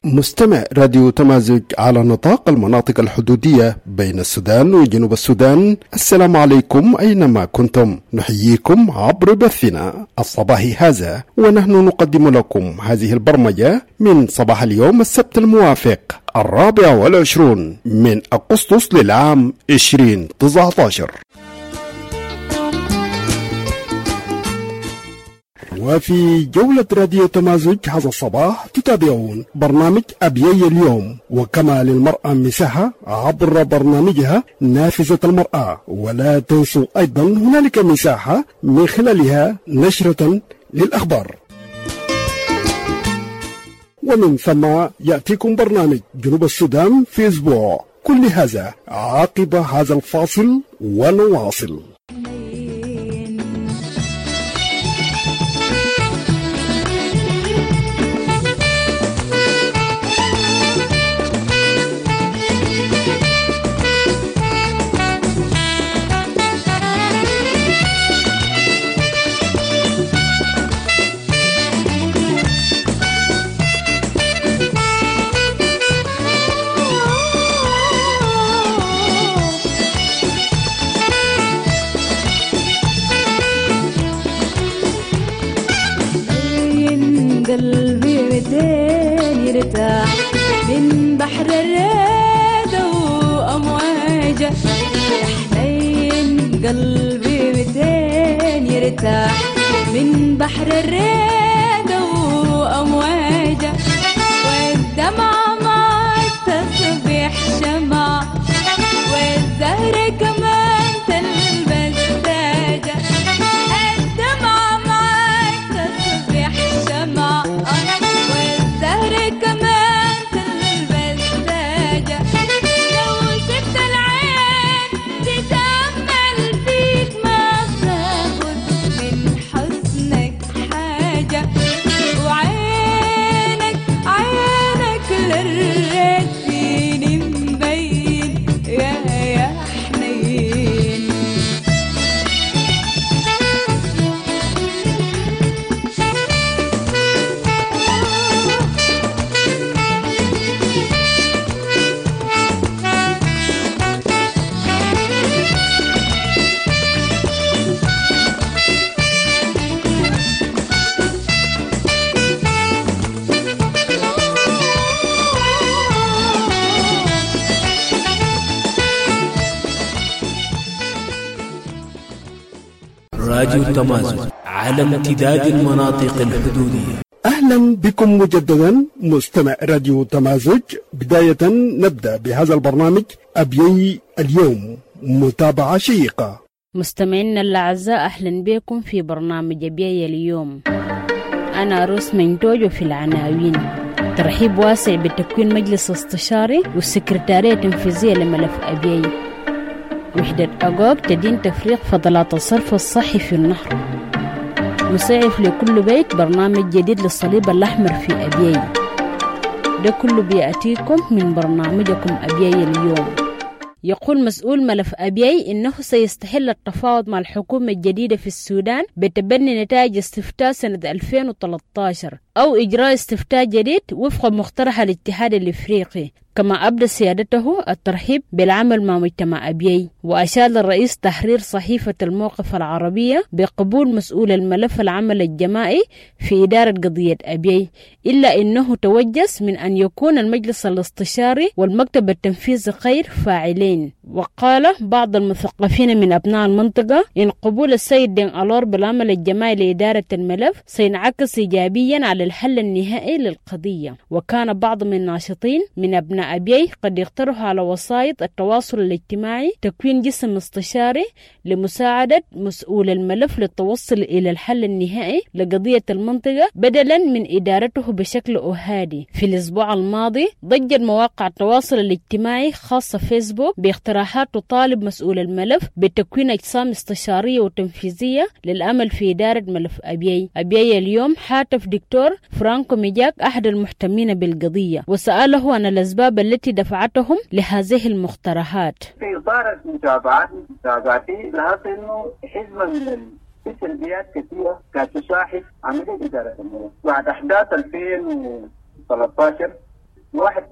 مستمع راديو تمازج على نطاق المناطق الحدودية بين السودان وجنوب السودان، السلام عليكم أينما كنتم، نحييكم عبر بثنا الصباحي هذا، ونحن نقدم لكم هذه البرمجة من صباح اليوم السبت الموافق 24 من أغسطس للعام 2019. وفي جولة راديو تمازج هذا الصباح تتابعون برنامج أبيي اليوم، وكما للمرأة مساحة عبر برنامجها نافذة المرأة، ولا تنسوا أيضا هنالك مساحة من خلالها نشرة للأخبار. ومن ثم يأتيكم برنامج جنوب السودان في أسبوع. كل هذا عقب هذا الفاصل ونواصل. قلبي متين يرتاح من بحر الريدة وأمواجه، يا حنين قلبي متين يرتاح من بحر الريدة وأمواجه، والدمعة ما تصبح شمع والزهر كمان تلبس تاجه، الدمعة ما تصبح شمع والزهر كمان تلبس تاجه، لو سبت العين تتأمل فيك ما تاخد من حسنك حاجة، وعينك عينك للريت فيني مبين يا حنين. راديو تمازج على امتداد المناطق الحدودية. أهلا بكم مجددا مستمع راديو تمازج. بداية نبدأ بهذا البرنامج أبيي اليوم، متابعة شيقة. مستمعينا الأعزاء، أهلا بكم في برنامج أبيي اليوم. أنا روس منتوج. في العناوين: ترحيب واسع بتكوين مجلس استشاري والسكرتارية التنفيذية لملف أبيي. وحدة أغوغ تدين تفريق فضلات الصرف الصحي في النهر. مساعف لكل بيت برنامج جديد للصليب الأحمر في أبيي. ده كله بيأتيكم من برنامجكم أبيي اليوم. يقول مسؤول ملف أبيي إنه سيستحل التفاوض مع الحكومة الجديدة في السودان بتبني نتائج استفتاء سنة 2013 أو إجراء استفتاء جديد وفق مقترح الاتحاد الإفريقي. كما أبدى سيادته الترحيب بالعمل مع مجتمع أبيي، وأشار الرئيس تحرير صحيفة الموقف العربية بقبول مسؤول الملف العمل الجماعي في إدارة قضية أبيي، إلا إنه توجس من أن يكون المجلس الاستشاري والمكتب التنفيذي غير فاعلين. وقال بعض المثقفين من أبناء المنطقة إن قبول السيد دين ألور بالعمل الجماعي لإدارة الملف سينعكس إيجابيا على الحل النهائي للقضية. وكان بعض من الناشطين من أبناء أبيي قد يقترحوا على وسائط التواصل الاجتماعي تكوين جسم استشاري لمساعدة مسؤول الملف للتوصل إلى الحل النهائي لقضية المنطقة بدلا من إدارته بشكل أهادي. في الأسبوع الماضي ضجت مواقع التواصل الاجتماعي خاصة فيسبوك باقتراحات تطالب مسؤول الملف بتكوين أجسام استشارية وتنفيذية للأمل في إدارة ملف أبيي. أبيي اليوم حاتف دكتور فرانكو ميجاك أحد المهتمين بالقضية وسأله عن الأسباب التي دفعتهم لهذه المقترحات. في إطار متابعتي لاحظت إنه حزمة من السلبيات كثيرة كانت تصاحب عملية إدارة الملف بعد أحداث 2013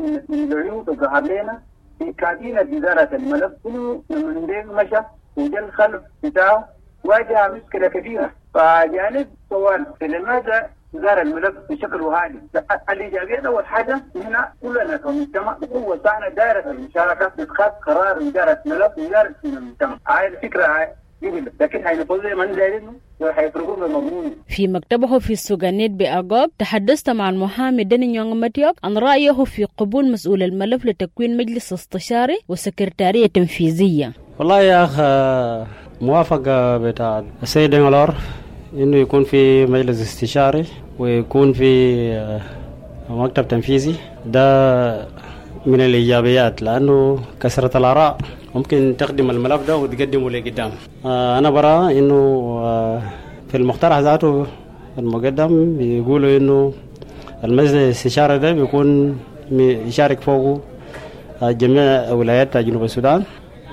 من العيوب اللي ظهر لنا في كابينة إدارة الملف إنه من دين مشى وجا الخلف بتاعه واجه مشكلة كبيرة. فجانب سؤال لماذا إدارة الملف بشكل هادي؟ الإيجابية أول حاجة هنا كلنا كمجتمع هو بتاعنا دائرة المشاركة باتخاذ قرار إدارة الملف وإدارة المجتمع. هاي الفكرة لكن هينفذوا من دايرينه وهيفرقوا بالمضمون. في مكتبه في السوغانيت بأغوغ تحدثت مع المحامي داني نيونغ ماتيوك عن رأيه في قبول مسؤول الملف لتكوين مجلس استشاري وسكرتارية تنفيذية. والله يا أخ موافقة بتاع السيد دينغلور إنه يكون في مجلس استشاري ويكون في مكتب تنفيذي، ده من الإيجابيات لأنه كثرة الآراء ممكن تخدم الملف ده وتقدمه لقدام. أنا برى إنه في المقترح ذاته المقدم بيقولوا إنه المجلس الاستشاري ده بيكون يشارك فوقه جميع ولايات جنوب السودان،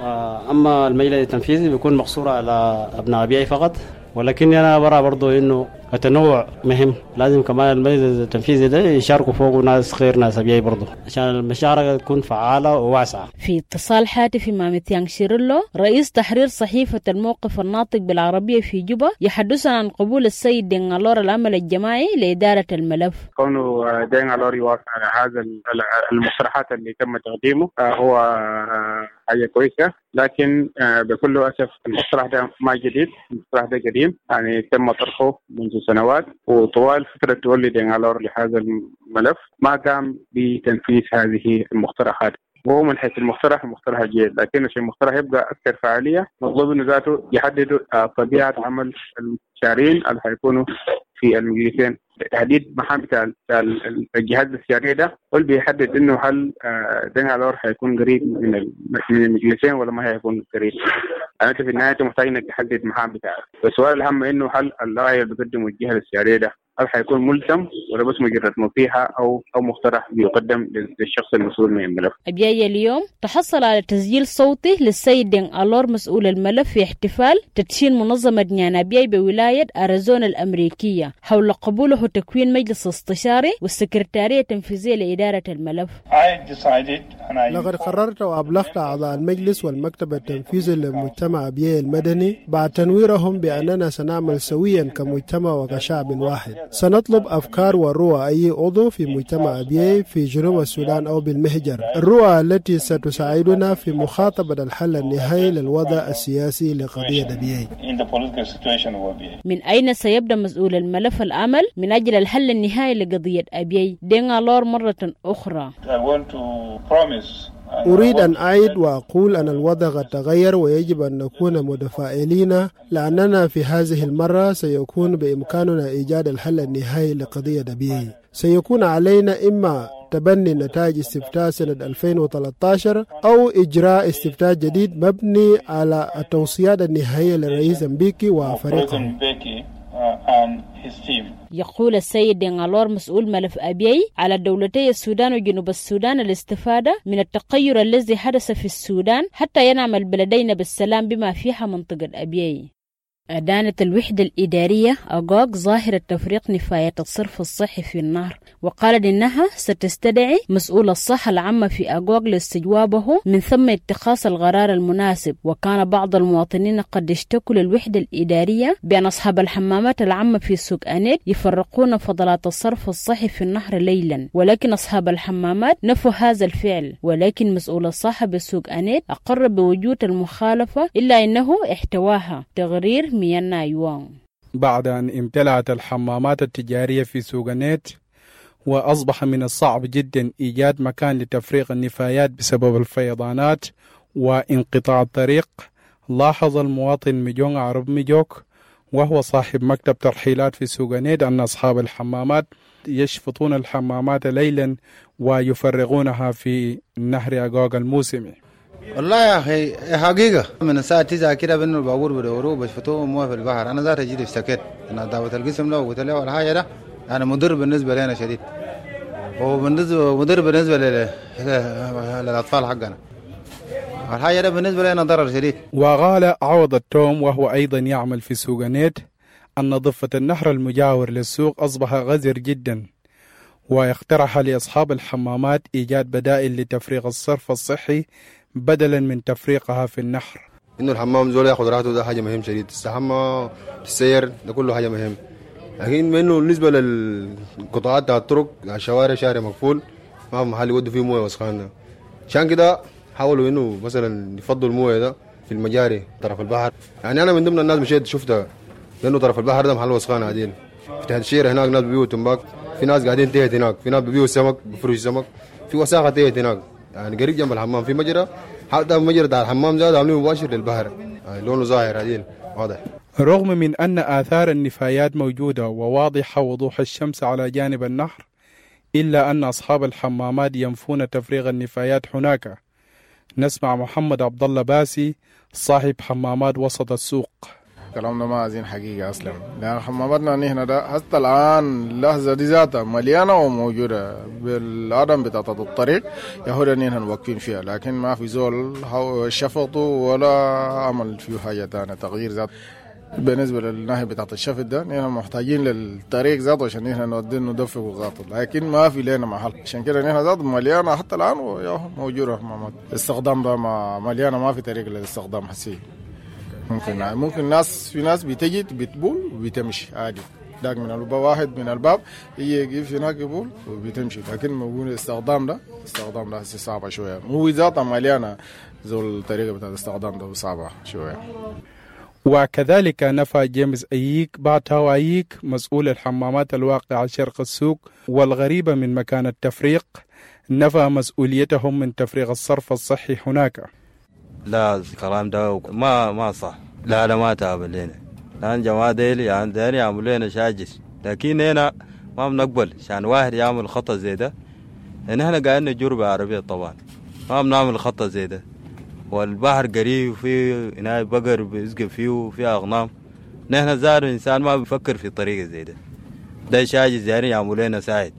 أما المجلس التنفيذي بيكون مقصور على أبناء أبيعي فقط. ولكن أنا برى برضو إنه التنوع مهم، لازم كمان المجلس التنفيذي ده يشاركوا فوقه ناس غير ناس أبيعي برضو عشان المشاركة تكون فعالة وواسعة. في اتصال هاتفي مع ميتيانغ شيرلو رئيس تحرير صحيفة الموقف الناطق بالعربية في جوبا يحدثنا عن قبول السيد دينغالور العمل الجماعي لإدارة الملف. كونه دينغالور يوافق على هذا المقترحات اللي تم تقديمه هو حاجة كويسة، لكن بكل أسف المقترح ده ما جديد، المقترح ده قديم يعني تم طرحه منذ سنوات، وطوال فترة تولي دينغالور لهذا الملف ما قام بتنفيذ هذه المقترحات. وهو من حيث المقترح جيد، لكن عشان المقترح يبقى أكثر فعالية مطلوب إنه ذاته يحدد طبيعة عمل المستشارين اللي حيكونوا في المجلسين، تحديد مهام بتاع الجهاز الاستشاري ده، واللي بيحدد إنه هل دينغالور حيكون قريب من المجلسين ولا ما هيكون قريب. أنت في النهاية محتاج إنك تحدد مهام بتاعك. والسؤال الأهم إنه هل الرأي اللي بيقدمه الجهة الاستشارية ده هل حيكون ملزم ولا بس مجرد نصيحة أو مقترح بيقدم للشخص المسؤول من الملف. أبيعي اليوم تحصل على تسجيل صوتي للسيد دينغالور مسؤول الملف في احتفال تدشين منظمة نيانا أبيعي بولاية أريزونا الأمريكية حول قبوله تكوين مجلس استشاري والسكرتارية التنفيذية لإدارة الملف. لقد قررت وأبلغت أعضاء المجلس والمكتب التنفيذي لمجتمع أبيعي المدني بعد تنويرهم بأننا سنعمل سويا كمجتمع وكشعب واحد. سنطلب أفكار ورؤى أي عضو في مجتمع أبيعي في جنوب السودان أو بالمهجر، الرؤى التي ستساعدنا في مخاطبة الحل النهائي للوضع السياسي لقضية أبيعي. من أين سيبدأ مسؤول الملف العمل من أجل الحل النهائي لقضية أبيعي دينغالور مرة أخرى؟ أريد أن أعيد وأقول أن الوضع قد تغير ويجب أن نكون متفائلين، لأننا في هذه المرة سيكون بإمكاننا إيجاد الحل النهائي لقضية أبيعي. سيكون علينا إما تبني نتائج استفتاء سنة 2013 أو إجراء استفتاء جديد مبني على التوصيات النهائية للرئيس مبيكي وفريقه. يقول السيد دينغالور مسؤول ملف أبيعي على دولتي السودان وجنوب السودان الاستفادة من التغير الذي حدث في السودان حتى ينعم البلدين بالسلام بما فيها منطقة أبيعي. أدانت الوحدة الإدارية أغوغ ظاهرة تفريق نفاية الصرف الصحي في النهر، وقالت إنها ستستدعي مسؤول الصحة العامة في أغوغ لاستجوابه من ثم اتخاذ القرار المناسب. وكان بعض المواطنين قد اشتكوا للوحدة الإدارية بأن أصحاب الحمامات العامة في سوق أنيت يفرقون فضلات الصرف الصحي في النهر ليلا، ولكن أصحاب الحمامات نفوا هذا الفعل. ولكن مسؤول الصحة بسوق أنيت أقر بوجود المخالفة إلا أنه احتواها. تقرير ميانا يوان. بعد أن امتلأت الحمامات التجارية في سوغانيت وأصبح من الصعب جدا إيجاد مكان لتفريغ النفايات بسبب الفيضانات وانقطاع الطريق، لاحظ المواطن ميجونغ عرب ميجوك وهو صاحب مكتب ترحيلات في سوغانيت أن أصحاب الحمامات يشفطون الحمامات ليلا ويفرغونها في نهر أغوغ الموسمي. والله يا أخي حقيقة من الساعة 9 كده بأنه الباقور بدوروه بشفتوه موه في البحر. أنا ذات جيت افتكت أنا دعوة القسم له وقلت له الحاجة ده أنا مضر بالنسبة لنا شديد، ومضر بالنسبة للأطفال حقنا. الحاجة ده بالنسبة لنا ضرر شديد. وقال عوض التوم وهو أيضا يعمل في سوغانيت أن ضفة النهر المجاور للسوق أصبح غزر جدا، واقترح لأصحاب الحمامات إيجاد بدائل لتفريغ الصرف الصحي بدلا من تفريقها في النحر. إنه الحمام زول ياخذ راحته ده حاجة مهم شديد، تستحمى تسير ده كله حاجة مهم. لكن منه بالنسبة للقطاعات بتاع الطرق الشوارع شارع مقفول ما في محل يودوا فيه مويه وسخانة، عشان كده حاولوا إنه مثلا يفضلوا المويه ده في المجاري طرف البحر. يعني أنا من ضمن الناس مشيت شفتها لأنه طرف البحر ده محل وسخانة عادين. في تحت الشيرة هناك ناس بيبيعوا تمباك، في ناس قاعدين تحت هناك، في ناس بيبيعوا سمك بفرش سمك، في وساخة تحت هناك. يعني قريب جنب الحمام في مجرى، حتى مجرى بتاع الحمام زاد عاملين مباشر للبحر، يعني لونه ظاهر عادين واضح. رغم من أن آثار النفايات موجودة وواضحة وضوح الشمس على جانب النهر، إلا أن أصحاب الحمامات ينفون تفريغ النفايات هناك. نسمع محمد عبد الله باسي صاحب حمامات وسط السوق. كلامنا ما عايزين حقيقة أصلا، لأن حماماتنا هنا ده حتى الآن اللحظة دي ذاتها مليانة وموجودة بالعدم بتاعت الطريق يهودا هنا واقفين فيها، لكن ما في زول شفطوا ولا عمل فيه حاجة تانية تغيير ذات. بالنسبة للناحية بتاعت الشفط ده نحن محتاجين للطريق ذاته عشان نحن نودين ندفق وغاطل، لكن ما في لنا محل، عشان كده نحن ذات مليانة حتى الآن موجودة حمامات. الاستخدام ده مليانة، ما في طريق للاستخدام حسي. ممكن ناس في ناس بتجي بتبول وبتمشي عادي، داك من الباب واحد من الباب يجي في هناك يبول وبتمشي، لكن موجود الاستخدام ده صعبة شوية، هو ذاتها مليانة زول الطريقة بتاعت الاستخدام ده صعبة شوية. وكذلك نفى جيمس أييك باتاو أييك مسؤول الحمامات الواقعة شرق السوق والغريبة من مكان التفريق، نفى مسؤوليتهم من تفريغ الصرف الصحي هناك. لا الكلام ده ما صح، لا ما تابع لنا، لأن جماعة ديلي يعني داني يعملوا لنا شاجس، لكن هنا ما بنقبل عشان واحد يعمل خطأ زي ده. يعني احنا قاعدين نجرب عربية طبعا، ما بنعمل خطأ زي ده، والبحر قريب وفيه هنا بقر بيسقى فيه وفيه أغنام، نحن زار إنسان ما بيفكر في طريقة زي ده شاجس يعني يعملوا لنا ساعد.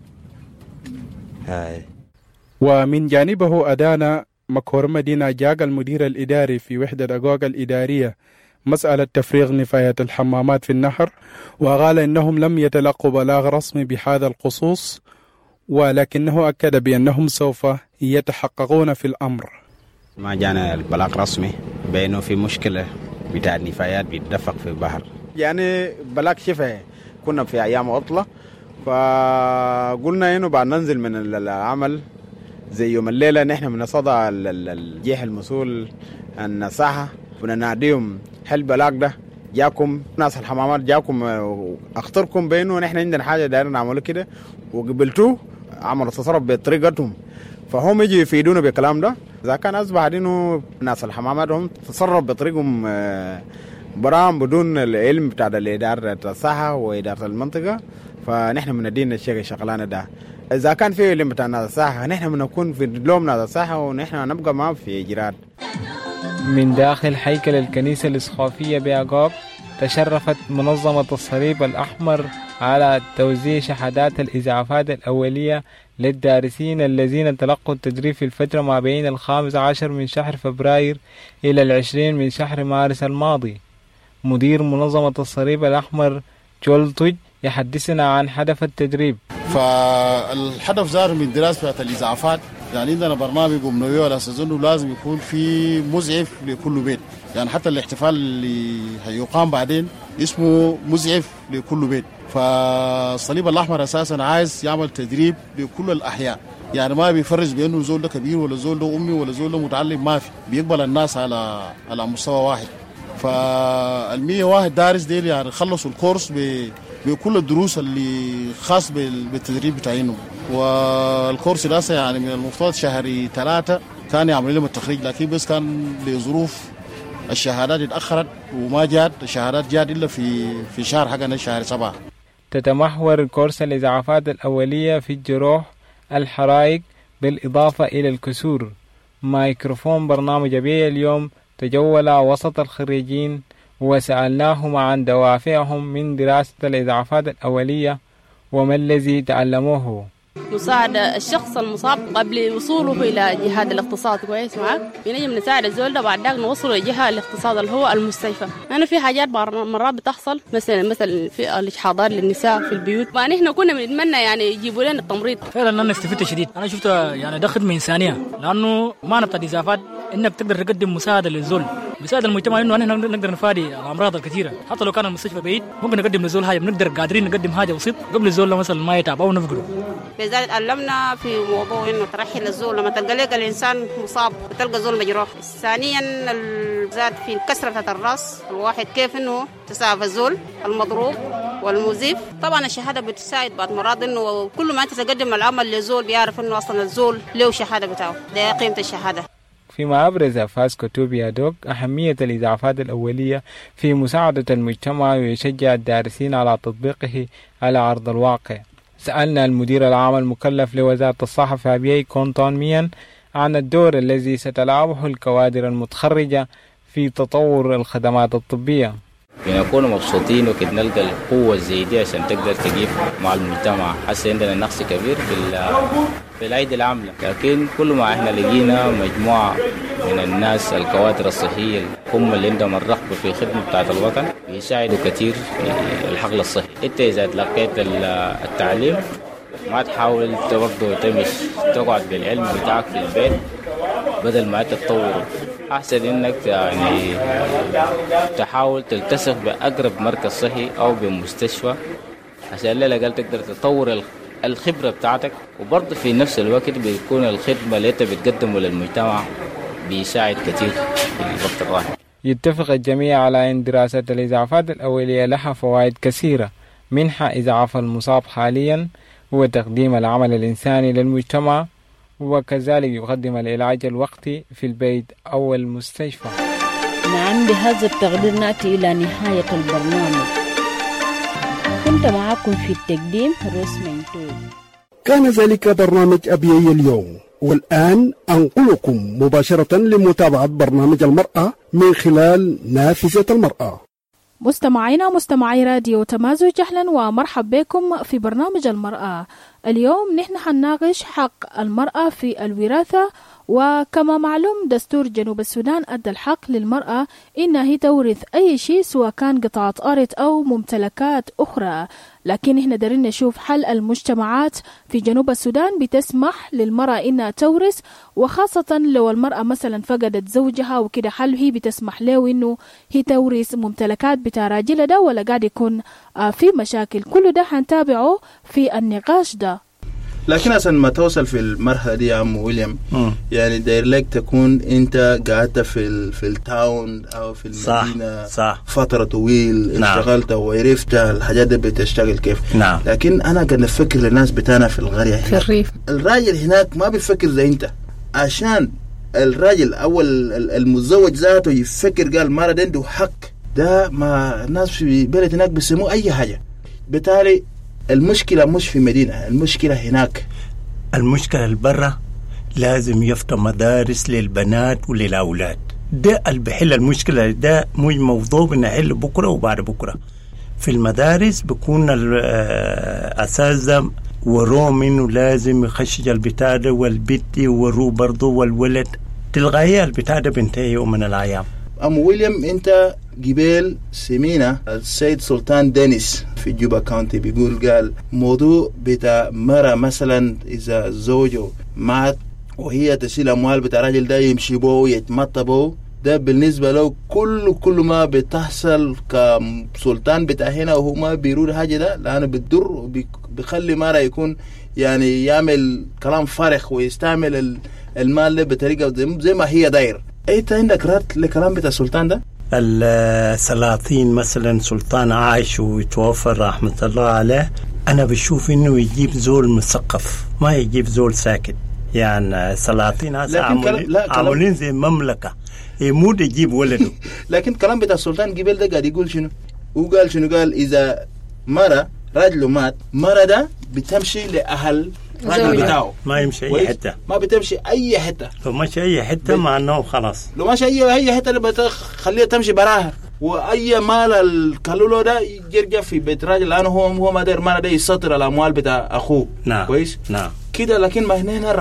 ومن جانبه أدانا مكور مدينة جاق المدير الإداري في وحدة أقواق الإدارية مسألة تفريغ نفايات الحمامات في النهر، وقال إنهم لم يتلقوا بلاغ رسمي بهذا الخصوص، ولكنه أكد بأنهم سوف يتحققون في الأمر. ما جانا البلاغ رسمي بأنه في مشكلة بتاع النفايات بيتدفق في البحر، يعني بلاغ شفه كنا في أيام عطلة، فقلنا إنه بعد ننزل من العمل زي يوم الليلة نحن من صدى الجهة المسؤول النصاحة ونناديهم هل بلاغ ده جاكم ناس الحمامات جاكم اختركم بينه نحن عندنا حاجة دايرين نعمله كده، وقبلتوه عملوا تصرف بطريقتهم، فهم يجي يفيدونا بالكلام ده. إذا كان أصبح إنه ناس الحمامات هم تصرف بطريقهم برام بدون العلم بتاع الإدارة الصحة وإدارة المنطقة، فنحن من الدين الشيء شغلانة ده. إذا كان في علم بتاع ناس الصحة نحن بنكون في لوم ناس الصحة ونحن نبقى ما في إجراءات. من داخل هيكل الكنيسة الإسقافية بعقاب تشرفت منظمة الصليب الأحمر على توزيع شهادات الإسعافات الأولية للدارسين الذين تلقوا التدريب في الفترة ما بين 15 من شهر فبراير إلى 20 من شهر مارس الماضي. مدير منظمة الصليب الأحمر جول توج يحدثنا عن هدف التدريب. فالهدف ظهر من دراسة الإسعافات، يعني عندنا برنامج ومنويه على أساس إنه لازم يكون في مزعف لكل بيت، يعني حتى الاحتفال اللي هيقام بعدين اسمه مزعف لكل بيت. فالصليب الأحمر أساسا عايز يعمل تدريب لكل الأحياء، يعني ما بيفرج بأنه زول ده كبير ولا زول ده أمي ولا زول ده متعلم، ما في، بيقبل الناس على مستوى واحد. فالمية واحد دارس ديل يعني خلصوا الكورس بكل الدروس اللي خاص بالتدريب بتاعينهم، والكورس ده يعني من المفترض شهر 3 كان يعمل لهم التخريج، لكن بس كان لظروف الشهادات اتأخرت وما جات الشهادات جات إلا في شهر حقنا شهر 7. تتمحور كورس الإسعافات الأولية في الجروح، الحرائق، بالإضافة إلى الكسور. ميكروفون برنامج بي اليوم تجول وسط الخريجين وسألناهم عن دوافعهم من دراسة الإسعافات الأولية وما الذي تعلموه. مساعدة الشخص المصاب قبل وصوله إلى جهة الاقتصاد كويس معك، بنجم نساعد الزول ده بعد ذاك نوصله لجهة الاقتصاد اللي هو المستشفى. أنا في حاجات مرات بتحصل مثلا في الإجحاضات للنساء في البيوت، يعني إحنا كنا بنتمنى يعني يجيبوا لنا التمريض. فعلا أنا استفدت شديد، أنا شفت يعني ده خدمة إنسانية، لأنه ما نبتدي الإضافات إنك تقدر تقدم مساعدة للزول، مساعدة المجتمع إنه أنا نقدر نفادي الأمراض الكثيرة، حتى لو كان المستشفى بعيد ممكن نقدم للزول حاجة، بنقدر قادرين نقدم حاجة بسيط قبل الزول مثلا ما يتعب أو نفقده. لذلك علمنا في موضوع إنه ترحل الزول لما تلقى لك الإنسان مصاب وتلقى زول مجروح. ثانيا الزاد في كسرة الرأس الواحد، كيف إنه تساعد الزول المضروب والمزيف. طبعا الشهادة بتساعد بعض مرات إنه كل ما أنت تقدم العمل للزول بيعرف إنه أصلا الزول له شهادة بتاعه، ده قيمة الشهادة. فيما أبرز فاسكو توبيا دوك أهمية الإسعافات الأولية في مساعدة المجتمع ويشجع الدارسين على تطبيقه على أرض الواقع. سألنا المدير العام المكلف لوزارة الصحة فابيي كونتون ميان عن الدور الذي ستلعبه الكوادر المتخرجة في تطور الخدمات الطبية. بنكون مبسوطين وكده نلقى القوة الزيادية عشان تقدر تجيب مع المجتمع. حاسة عندنا نقص كبير في الأيدي العاملة، لكن كل ما احنا لقينا مجموعة من الناس الكوادر الصحية هم اللي عندهم الرغبة في خدمة بتاعة الوطن بيساعدوا كتير في الحقل الصحي. انت إذا تلقيت التعليم ما تحاول برضه تقعد بالعلم بتاعك في البيت بدل ما تتطور. أحسن إنك يعني تحاول تلتصق بأقرب مركز صحي أو بمستشفى عشان لا قال تقدر تطور الخبرة بتاعتك، وبرضه في نفس الوقت بيكون الخدمة اللي أنت بتقدمه للمجتمع بيساعد كتير في الوقت الراهن. يتفق الجميع على أن دراسة الإسعافات الأولية لها فوائد كثيرة، منها إسعاف المصاب حاليا هو تقديم العمل الإنساني للمجتمع، وكذلك يقدم العلاج الوقتي في البيت أو المستشفى. نعم، بهذا التقدير نأتي إلى نهاية البرنامج. كنت معكم في التقديم روس منتوج. كان ذلك برنامج أبيي اليوم، والآن أنقلكم مباشرة لمتابعة برنامج المرأة من خلال نافذة المرأة. مستمعينا مستمعي راديو تمازج، أهلا ومرحب بكم في برنامج المرأة. اليوم نحن حنناقش حق المرأة في الوراثة، وكما معلوم دستور جنوب السودان أدى الحق للمرأة إنها هي تورث أي شيء سواء كان قطعة أرض أو ممتلكات أخرى، لكن إحنا دارين نشوف حل المجتمعات في جنوب السودان بتسمح للمرأة إنها تورث، وخاصة لو المرأة مثلا فقدت زوجها وكده حل هي بتسمح له إنه هي تورث ممتلكات بتاع راجلها ده، ولا قاعد يكون في مشاكل. كل ده حنتابعه في النقاش ده. لكن أصلا ما توصل في المرحلة دي يا عم ويليام، يعني داير لك تكون أنت قعدت في التاون أو في المدينة صح. فترة طويل اشتغلت وعرفت الحاجات دي بتشتغل كيف. لكن أنا قاعد نفكر للناس بتاعنا في القرية في الريف، الراجل هناك ما بيفكر زي أنت، عشان الراجل أو المتزوج ذاته يفكر قال مرة ده عنده حق، ده ما الناس في بلد هناك بيسموه أي حاجة. بالتالي المشكلة مش في مدينة، المشكلة هناك. المشكلة البرة لازم يفتح مدارس للبنات وللأولاد، ده اللي بحل المشكلة. ده مش موضوع بنحل بكرة وبعد بكرة. في المدارس بكون الأساس ده وروه منه لازم يخشج البتادة والبت وروه برضو والولد، تلغاية البتادة بنتهي يوم من الأيام. أم ويليام، أنت جبال سمينة السيد سلطان دينيس في جوبا كاونتي بيقول قال موضوع بتاع مرة مثلا إذا زوجه مات وهي تشيل أموال بتاع راجل ده يمشي بو يتمطى بو، ده بالنسبة له كل ما بتحصل كسلطان بتاع هنا وهو ما بيرود حاجة ده، لأنه بتضر وبيخلي مرة يكون يعني يعمل كلام فارغ ويستعمل المال ده بطريقة زي ما هي داير. أنت عندك رد لكلام بتاع السلطان ده؟ السلاطين مثلا سلطان عايش ويتوفى رحمة الله عليه، أنا بشوف إنه يجيب زول مثقف ما يجيب زول ساكت. يعني السلاطين هذا عاملين زي مملكة يموت يجيب ولده. لكن كلام بتاع السلطان قبل ده قاعد يقول شنو؟ وقال شنو؟ قال إذا مرة راجله مات، مرة ده بتمشي لأهل راجل بتاعه، ما يمشي أي حتة، ما بتمشي أي حتة. لو ماشي أي حتة مع أنه خلاص، لو ماشي أي حتة بتخليها تمشي براها، واي مال الكالولو ده يرجع في بيت راجل لانه هو ما داير مال ده يسطر الاموال بتاع اخوه. نعم كويس. نعم كده. لكن ما هنا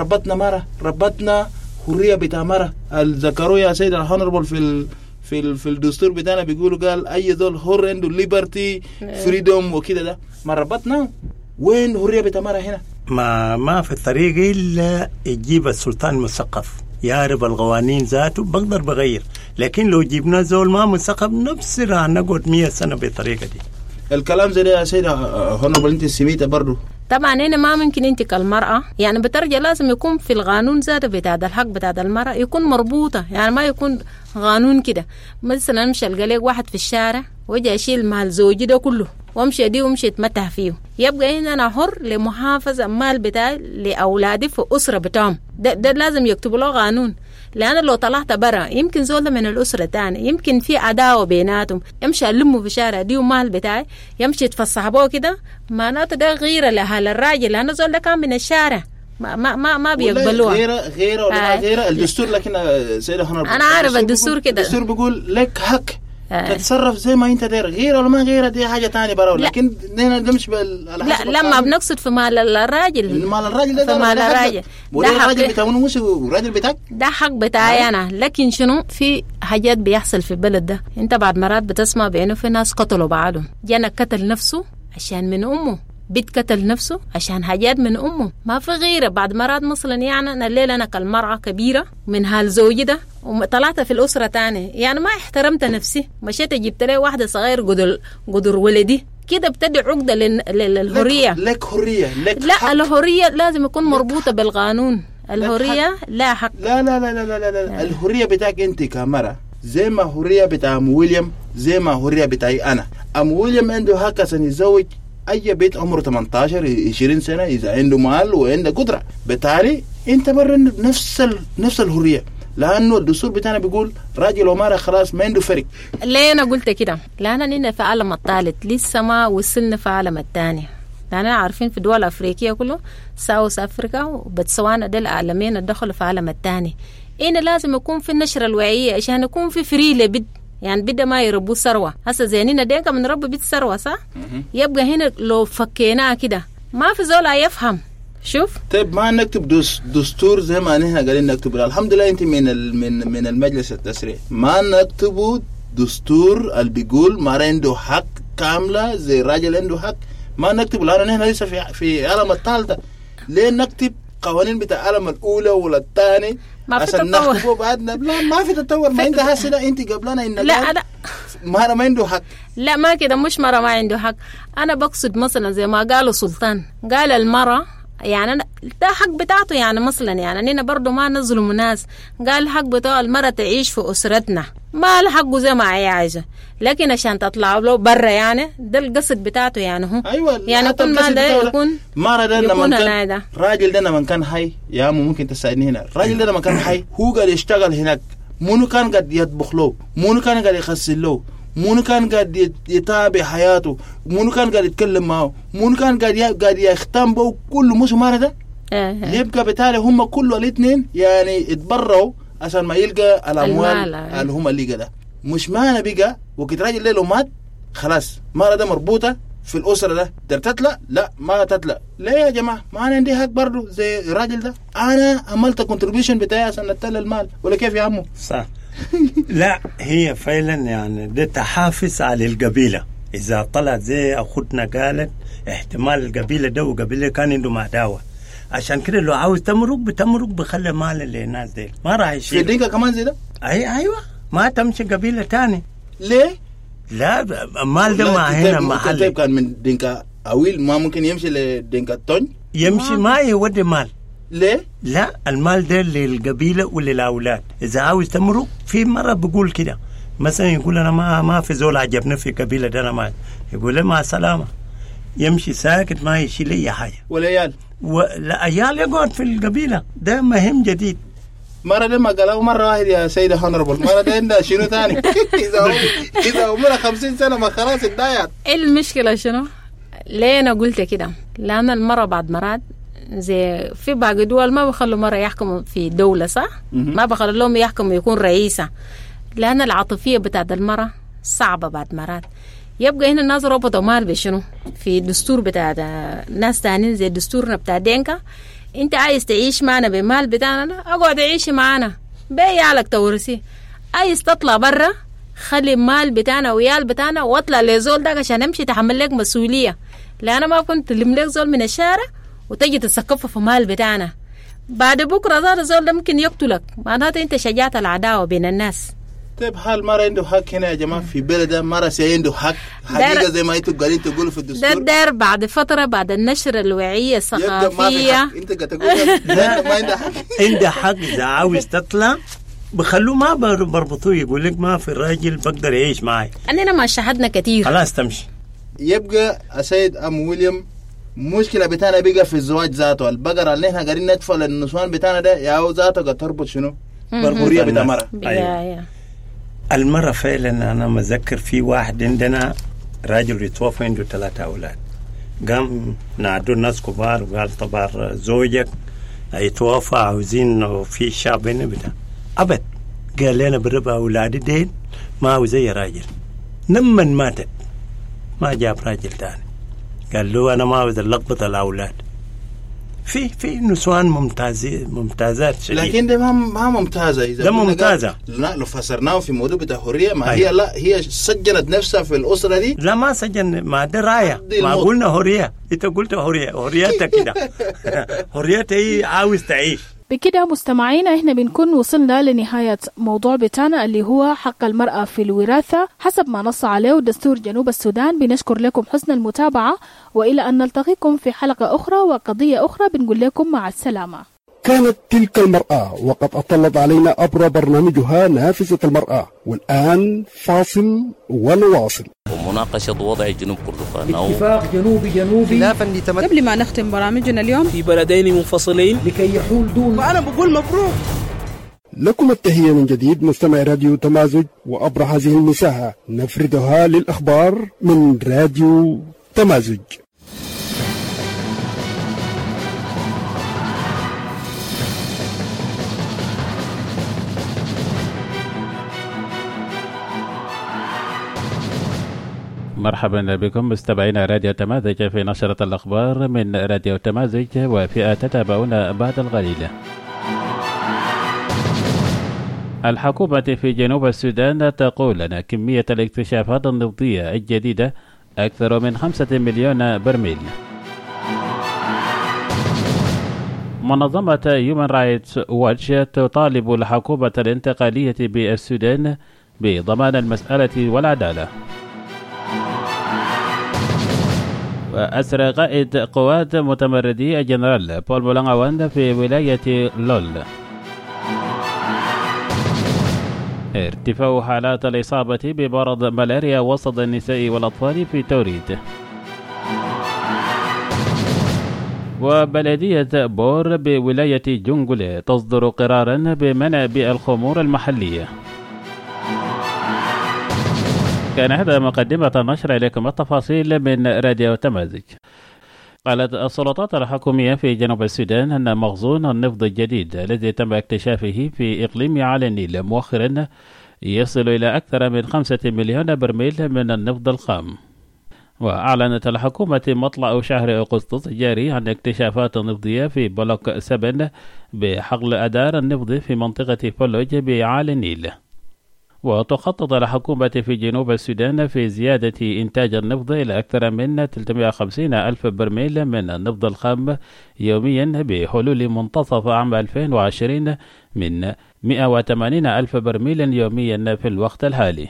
ربطنا حريه بتاع مره. ذكروا يا سيد الهونربل في الدستور بتاعنا بيقولوا قال اي ذول حر عنده ليبرتي فريدوم وكده. ده ما ربطنا. وين حريه بتاع مره هنا؟ ما في الطريق الا يجيب السلطان مثقف يعرف القوانين ذاته بقدر بغير. لكن لو جبنا زول ما مثقف نفس راح نقعد 100 سنه بالطريقه دي. الكلام زي ده يا سيدة هونربل انت سميته برضه. طبعا هنا ما ممكن انت كالمرأة يعني بترجع لازم يكون في القانون ذاته بتاع الحق بتاع المرأة يكون مربوطة. يعني ما يكون قانون كده مثلا امشي القى لك واحد في الشارع وجا اشيل مال زوجي ده كله وامشي دي وامشي اتمتع فيه. يبقى هنا انا حر لمحافظة المال بتاعي لاولادي في اسرة بتاعهم. ده لازم يكتبوا له قانون. لأن لو طلعت برا يمكن زول من الأسرة تاني يمكن في عداوة بيناتهم يمشي ألمه في شارع دي ومال بتاعي يمشي يتفسح بوه كده معناته ده غيرة لأهل الراجل. لأن زول ده كان من الشارع ما بيقبلوها. غيرة ولا غيرة الدستور. لكن سيدة هنا أنا عارف الدستور كده. الدستور بيقول لك حق تتصرف زي ما انت داير. غير ولا ما غير دي حاجه ثانيه برا. لكن هنا نمشي لا لما بنقصد في مال الراجل. مال الراجل ده مال الراجل ده الراجل بتاعه مش الراجل بتاعك. ده حق بتاعي انا. لكن شنو في حاجات بيحصل في البلد ده. انت بعد مرات بتسمع بانه في ناس قتلوا بعضهم. جانا قتل نفسه عشان من امه. بيت قتل نفسه عشان حاجات من امه. ما في غيره. بعد مرات مثلا يعني انا الليله انا كالمرأة كبيره من هالزوجي ده وطلعت في الاسره تاني يعني ما احترمت نفسي مشيت جبت لي واحده صغير قدر ولدي كده بتدي عقده للحريه. لك حريه لك لا حق. الحريه لازم يكون مربوطه بالقانون. الحريه لا حق. لا لا لا لا لا, لا. الحريه بتاعك انت كمرأة زي ما حريه بتاع ام ويليام زي ما حريه بتاعي انا. ام ويليام عنده حق عشان يتزوج اي بيت عمره 18 20 سنه اذا عنده مال وعنده قدره. بالتالي انت برا نفس الحريه. لانه الدستور بتاعنا بيقول راجل ومرأة خلاص ما عنده فرق. ليه انا قلت كده؟ لاننا في عالم الثالث لسه ما وصلنا في عالم الثاني. لاننا عارفين في دول افريقيا كله ساوث افريقيا وبتسوانا دول العالمين دخلوا في عالم الثاني. هنا لازم يكون في النشره الوعيه عشان يكون في فري لبد. يعني بدا ما يربوا ثروه. هسه زينينا دينك من رب بيت ثروه صح؟ يبقى هنا لو فكيناها كده ما في زول يفهم. شوف طيب ما نكتب دستور زي ما نحن قاعدين نكتب. الحمد لله انت من المجلس التشريعي. ما نكتبوا دستور اللي بيقول ما عنده حق كامله زي الراجل عنده حق. ما نكتب. لان نحن لسه في عالم الثالثه. ليه نكتب قوانين بتاع العالم الاولى ولا الثاني ما في تطور بعدنا؟ لا ما في تطور. ما انت حاسه انت قبلنا ان لا ما عنده حق. لا ما كده مش مرة ما عنده حق. انا بقصد مثلا زي ما قالوا سلطان قال المرأة يعني ده حق بتاعته. يعني مثلا يعني أنا برضو ما نظلم ناس. قال حق بتاع المرأة تعيش في أسرتنا ما لحقه زي ما هي عايزة. لكن عشان تطلع له برا يعني ده القصد بتاعته. يعني هو أيوة يعني كل ما ده يكون مرة ده لما كان راجل ده لما كان حي يا ممكن تساعدني هنا. الراجل ده لما كان حي هو قاعد يشتغل هناك. منو كان قاعد يطبخ له؟ منو كان قاعد يغسل له؟ منو كان قاعد يتابع حياته؟ منو كان قاعد يتكلم معه؟ منو كان قاعد يختم به كله مش مرة ده؟ يبقى بالتالي هم كله الاثنين يعني يتبرعوا عشان ما يلقى الاموال اللي هم اللي ده. مش معنى بقى وقت راجل ليله مات خلاص مرة ده مربوطة في الأسرة ده تتلى. لا ما تتلى. ليه يا جماعة؟ ما أنا عندي حق برضو زي الراجل ده. أنا عملت كونتريبيوشن بتاعي عشان نتلى المال ولا كيف يا عمو؟ صح. لا هي فعلا يعني ده تحافظ على القبيلة. إذا طلعت زي أخوتنا قالت احتمال القبيلة ده وقبيلة كان عنده عداوة عشان كده لو عاوز تمرق بخلي مال للناس دي ما راح يشيل. في دينكا كمان زي ده؟ أيوة ما تمشي قبيلة تاني. ليه؟ لا مال ده ما هنا محل. طيب كان من دينكا أويل ما ممكن يمشي لدينكا تونج؟ يمشي ما يودي مال. ليه؟ لا المال ده للقبيلة وللأولاد. إذا عاوز تمرق في مرة بقول كده مثلا يقول أنا ما في زول عجبني في قبيلة ده أنا ما يقول له مع السلامة يمشي ساكت ما يشيل أي حاجة. والعيال لا عيال يقعد في القبيلة ده مهم جديد. مرة ده ما قالوا مرة واحد يا سيدة هونربل. مرة ده عندها شنو تاني؟ إذا عمرها 50 سنة ما خلاص اتضايقت. إيه المشكلة شنو؟ ليه أنا قلت كده؟ لأن المرة بعد مرات زي في باقي دول ما بخلوا مرة يحكموا في دولة صح؟ ما بخلوا لهم يحكموا يكون رئيسة. لأن العاطفية بتاعت المرة صعبة بعد مرات. يبقى هنا الناس ربطوا مال بشنو في الدستور بتاع ناس تانيين زي دستورنا بتاع دينكا. انت عايز تعيش معنا بمال بتاعنا، اقعد عيشي معنا بيالك تورثي. عايز تطلع برا خلي المال بتاعنا ويال بتاعنا واطلع لزول ده عشان امشي تحمل لك مسؤولية. لأنا ما كنت لملك زول من الشارع وتجي تتسقف في مال بتاعنا. بعد بكرة ذات زول ده ممكن يقتلك، معناته انت شجعت العداوة بين الناس. طيب هل مرة عنده حق هنا يا جماعة في بلده؟ مرة سي عنده حق حقيقة زي ما انتوا قاعدين تقولوا في الدستور؟ ده دار بعد فترة بعد النشر الوعية الثقافية. انت قاعد تقول ما عنده حق. عنده حق إذا عاوز تطلع بخلوه ما بربطوه، يقول لك ما في الراجل بقدر يعيش معي. أننا ما شاهدنا كتير. خلاص تمشي. يبقى السيد ويليام مشكلة بتاعنا بقى في الزواج ذاته. البقرة اللي احنا قاعدين ندفع للنسوان بتاعنا ده يا ذاته قد تربط شنو؟ بالحرية بتاع مرة. أيوة. المرة فعلا أنا مذكر في واحد عندنا راجل يتوفى عنده 3 أولاد، قام نادوا الناس كبار وقال طبعا زوجك يتوفى عاوزين في شعب هنا بتاع أبد. قال لنا بربع أولادي دين ما هو زي راجل. لما ماتت ما جاب راجل تاني، قال له أنا ما عاوز اللقبة الأولاد. في نسوان ممتازات شديد. لكن ده ما ممتازة. إذا ده ممتازة. لا لو فسرناه في موضوع بتاع حرية ما هي لا هي سجنت نفسها في الأسرة دي. لا ما سجن، ما ده راية. ما قلنا حرية، انت قلت حريتها كده. حريتها هي عاوز تعيش. بكده مستمعينا احنا بنكون وصلنا لنهاية موضوع بتاعنا اللي هو حق المرأة في الوراثة حسب ما نص عليه دستور جنوب السودان. بنشكر لكم حسن المتابعة وإلى أن نلتقيكم في حلقة أخرى وقضية أخرى. بنقول لكم مع السلامة. كانت تلك المرأة وقد أطلت علينا أبرى برنامجها نافذة المرأة، والآن فاصل ونواصل. ومناقشة وضع جنوب كردفان اتفاق جنوبي خلافا لتمت قبل ما نختم برامجنا اليوم في بلدين منفصلين لكي يحول دون. وأنا بقول مبروك لكم التحية من جديد مستمع راديو تمازج، وأبرى هذه المساحة نفردها للأخبار من راديو تمازج. مرحبا بكم مستمعينا راديو تمازج في نشرة الأخبار من راديو تمازج، وفئة تتابعون بعد القليل. الحكومة في جنوب السودان تقول أن كمية الاكتشافات النفطية الجديدة أكثر من 5 مليون برميل. منظمة Human Rights Watch تطالب الحكومة الانتقالية بالسودان بضمان المسألة والعدالة. وأسرى قائد قوات متمردي الجنرال بول مولانغوان في ولاية لول. ارتفاع حالات الإصابة بمرض ملاريا وسط النساء والأطفال في توريد. وبلدية بور بولاية جنجولة تصدر قرارا بمنع بيع الخمور المحلية. كان هذا مقدمة النشر. إليكم التفاصيل من راديو تمازج. قالت السلطات الحكومية في جنوب السودان أن مخزون النفط الجديد الذي تم اكتشافه في إقليم على النيل مؤخرا يصل إلى أكثر من 5 مليون برميل من النفط الخام. وأعلنت الحكومة مطلع شهر أغسطس الجاري عن اكتشافات نفطية في بلوك 7 بحقل أدار النفط في منطقة فلوج بعالي النيل. وتخطط الحكومة في جنوب السودان في زيادة إنتاج النفط إلى أكثر من 350 ألف برميل من النفط الخام يوميا بحلول منتصف عام 2020 من 180 ألف برميل يوميا في الوقت الحالي.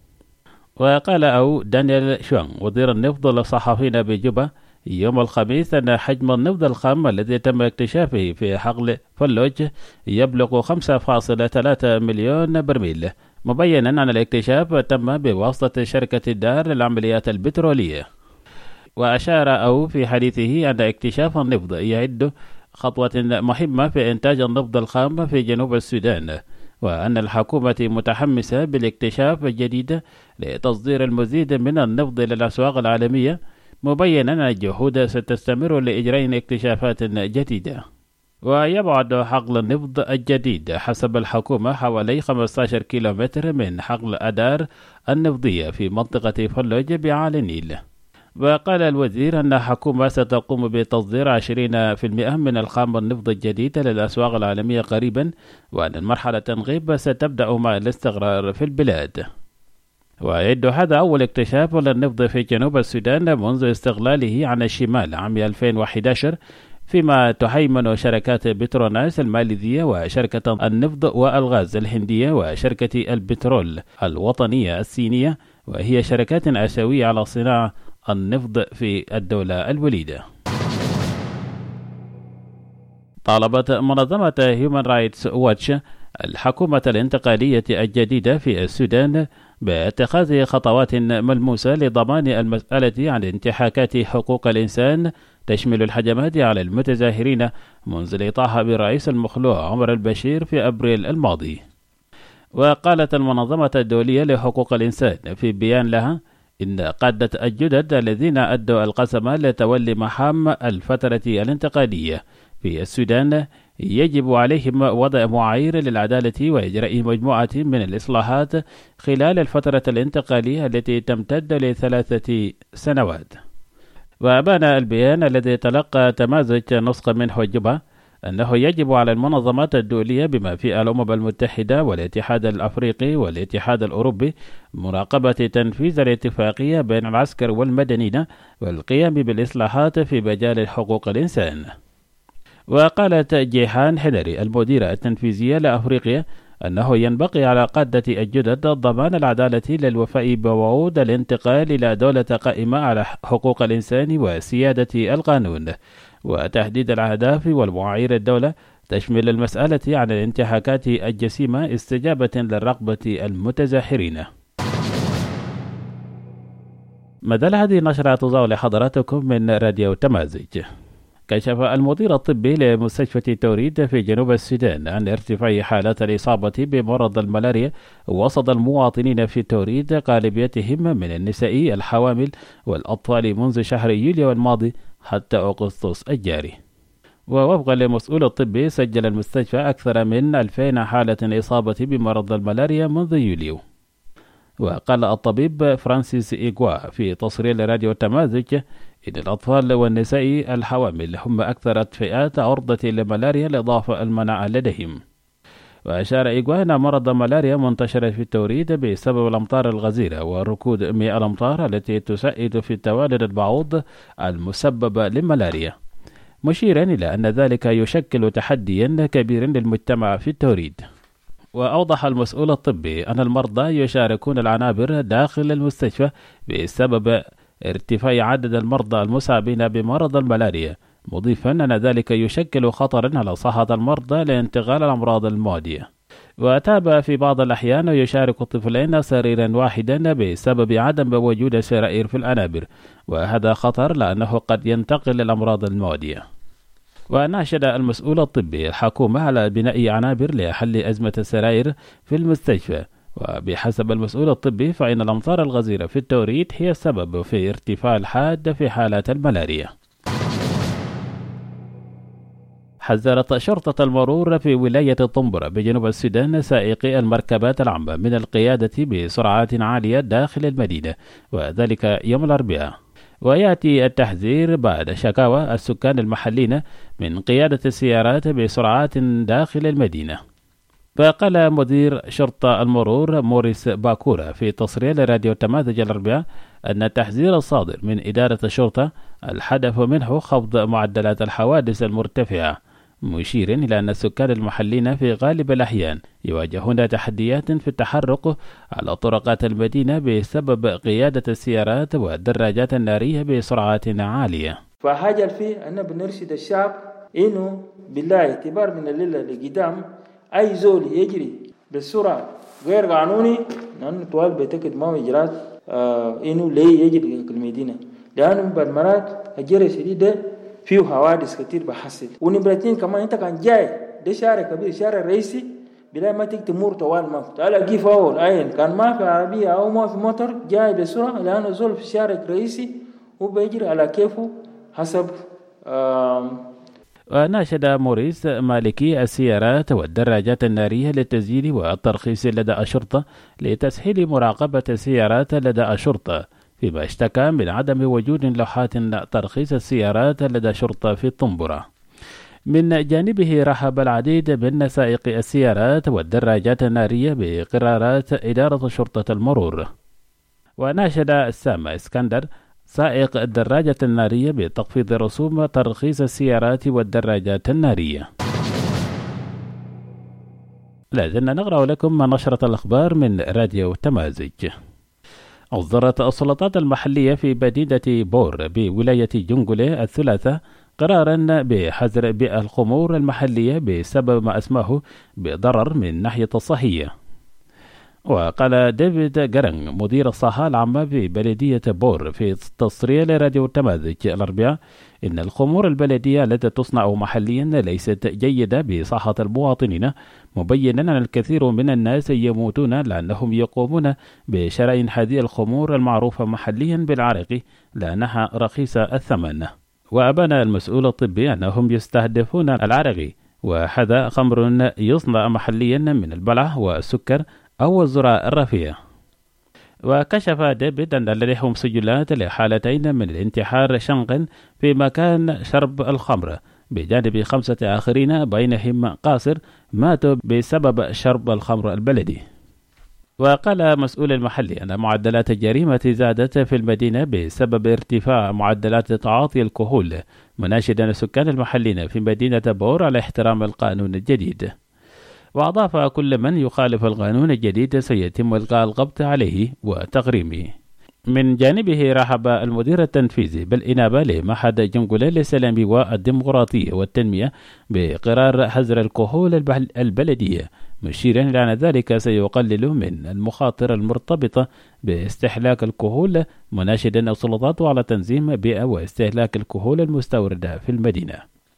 وقال دانيال شوان وزير النفط للصحفيين بجوبا يوم الخميس أن حجم النفط الخام الذي تم اكتشافه في حقل فلوج يبلغ 5.3 مليون برميل، مبينا أن الاكتشاف تم بواسطة شركة الدار للعمليات البترولية. وأشار في حديثه أن اكتشاف النفط يعد خطوة مهمة في إنتاج النفط الخام في جنوب السودان، وأن الحكومة متحمسة بالاكتشاف الجديد لتصدير المزيد من النفط للأسواق العالمية، مبينا أن الجهود ستستمر لإجراء اكتشافات جديدة. ويبعد حقل النفط الجديد حسب الحكومة حوالي 15 كيلومتر من حقل أدار النفطية في منطقة فلوج بعالي النيل. وقال الوزير أن الحكومة ستقوم بتصدير 20% من الخام النفط الجديد للأسواق العالمية قريبا، وأن المرحلة التنغيب ستبدأ مع الاستقرار في البلاد. ويعد هذا أول اكتشاف للنفط في جنوب السودان منذ استقلاله عن الشمال عام 2011، فيما تهيمن شركات بتروناس الماليزية وشركة النفط والغاز الهندية وشركة البترول الوطنية الصينية، وهي شركات آسيوية على صناعة النفط في الدولة الوليدة. طالبت منظمة هيومن رايتس واتش الحكومة الانتقالية الجديدة في السودان باتخاذ خطوات ملموسة لضمان المسألة عن انتهاكات حقوق الإنسان تشمل الهجمات على المتظاهرين منذ الإطاحة بالرئيس المخلوع عمر البشير في أبريل الماضي. وقالت المنظمة الدولية لحقوق الإنسان في بيان لها إن قادة الجدد الذين أدوا القسم لتولي مهام الفترة الانتقالية في السودان يجب عليهم وضع معايير للعدالة وإجراء مجموعة من الإصلاحات خلال الفترة الانتقالية التي تمتد ل3 سنوات. وأبان البيان الذي تلقى تمازج نسخة منه الجبهة أنه يجب على المنظمات الدولية بما في الأمم المتحدة والاتحاد الأفريقي والاتحاد الأوروبي مراقبة تنفيذ الاتفاقية بين العسكر والمدنيين والقيام بالإصلاحات في مجال حقوق الإنسان. وقالت جيهان هنري المديرة التنفيذية لأفريقيا أنه ينبغي على قادة الجدد ضمان العدالة للوفاء بوعود الانتقال إلى دولة قائمة على حقوق الإنسان وسيادة القانون، وتحديد الأهداف والمعايير الدولة تشمل المسألة عن الانتهاكات الجسيمة استجابة للرغبة المتظاهرين. مدى هذه النشرة تضاء لحضراتكم من راديو تمازج. كشف المدير الطبي لمستشفى توريد في جنوب السودان عن ارتفاع حالات الإصابة بمرض الملاريا وسط المواطنين في توريد غالبيتهم من النساء الحوامل والأطفال منذ شهر يوليو الماضي حتى أغسطس الجاري. ووفقا لمسؤول الطبي سجل المستشفى أكثر من 2000 حالة إصابة بمرض الملاريا منذ يوليو. وقال الطبيب فرانسيس إيغوا في تصريح لراديو تمازج إن الأطفال والنساء الحوامل هم أكثر الفئات عرضة للملاريا لإضافة المناعة لديهم. وأشار إيغوا أن مرض الملاريا منتشر في التوريد بسبب الأمطار الغزيرة وركود مياه الأمطار التي تساعد في توالد البعوض المسبب للملاريا، مشيرا إلى أن ذلك يشكل تحديا كبيرا للمجتمع في التوريد. وأوضح المسؤول الطبي أن المرضى يشاركون العنابر داخل المستشفى بسبب ارتفاع عدد المرضى المصابين بمرض الملاريا، مضيفا أن ذلك يشكل خطرا على صحة المرضى لانتقال الأمراض المعدية. وتابع في بعض الأحيان يشارك الطفلين سريرا واحدا بسبب عدم وجود سرائر في العنابر، وهذا خطر لأنه قد ينتقل الأمراض المعدية. وناشد المسؤول الطبي الحكومة على بناء عنابر لحل أزمة السرائر في المستشفى. وبحسب المسؤول الطبي فإن الأمطار الغزيرة في التوريد هي السبب في ارتفاع الحاد في حالات الملاريا. حذرت شرطة المرور في ولاية طنبرة بجنوب السودان سائقي المركبات العامة من القيادة بسرعات عالية داخل المدينة، وذلك يوم الأربعاء. ويأتي التحذير بعد شكاوى السكان المحليين من قيادة السيارات بسرعات داخل المدينة. فقال مدير شرطة المرور موريس باكورا في تصريح لراديو تمازج الأربعاء أن التحذير الصادر من إدارة الشرطة الهدف منه خفض معدلات الحوادث المرتفعة، مشيرا إلى أن السكان المحليين في غالب الأحيان يواجهون تحديات في التحرك على طرقات المدينة بسبب قيادة السيارات والدراجات النارية بسرعات عالية. فحاجة فيه أن بنرشد الشعب إنه بالله اعتبار من الليلة لقدام أي زول يجري بالسرعة غير قانوني لأنه طوال بيتكد ما إجراءات إنه ليه يجري في المدينة، لأنه بالمرات الجري شديد فيه حوادث كتير بحصل. ونمرتين كمان أنت كان جاي ده شارع كبير شارع رئيسي بلا ما تمر طوال ما تعال كيف أول عين كان ما في عربية أو ما في موتور جاي بسرعة لأنه زول في الشارع الرئيسي وبيجري على كيفه حسب. وناشد موريس مالكي السيارات والدراجات النارية للتسجيل والترخيص لدى الشرطة لتسهيل مراقبة السيارات لدى الشرطة، فيما اشتكى من عدم وجود لوحات ترخيص السيارات لدى الشرطة في طنبرة. من جانبه رحب العديد من سائق السيارات والدراجات النارية بقرارات إدارة شرطة المرور. وناشد السامة اسكندر سائق الدراجة النارية بتخفيض رسوم ترخيص السيارات والدراجات النارية. لازلنا نقرأ لكم نشرة الأخبار من راديو تمازج. أصدرت السلطات المحلية في مدينة بور بولاية جنجولة الثلاثاء قرارا بحظر بيع الخمور المحلية بسبب ما اسمه بضرر من ناحية الصحية. وقال ديفيد جرنج مدير الصحة العامة ببلدية بور في تصريح لراديو تمازج الأربعاء إن الخمور البلدية التي تصنع محليا ليست جيدة بصحة المواطنين، مبينا أن الكثير من الناس يموتون لأنهم يقومون بشراء هذه الخمور المعروفة محليا بالعرق لأنها رخيصة الثمن. وأبان المسؤول الطبي أنهم يستهدفون العرق، وهذا خمر يصنع محليا من البلح والسكر أو الذرة الرفيع. وكشف ديفيد أن لديهم سجلات لحالتين من الانتحار شنقا في مكان شرب الخمر، بجانب 5 آخرين بينهم قاصر ماتوا بسبب شرب الخمر البلدي. وقال مسؤول المحلي أن معدلات الجريمة زادت في المدينة بسبب ارتفاع معدلات تعاطي الكحول، مناشدا السكان المحليين في مدينة بور على احترام القانون الجديد. وأضاف كل من يخالف القانون الجديد سيتم إلقاء القبض عليه وتغريمه. من جانبه رحب المدير التنفيذي بالإنابة لمعهد جنجولة للسلام والديمقراطية والتنمية بقرار حظر الكحول البلدية، مشيرا إلى أن ذلك سيقلل من المخاطر المرتبطة باستهلاك الكحول، مناشدا السلطات على تنظيم بيع واستهلاك الكحول المستوردة في المدينة.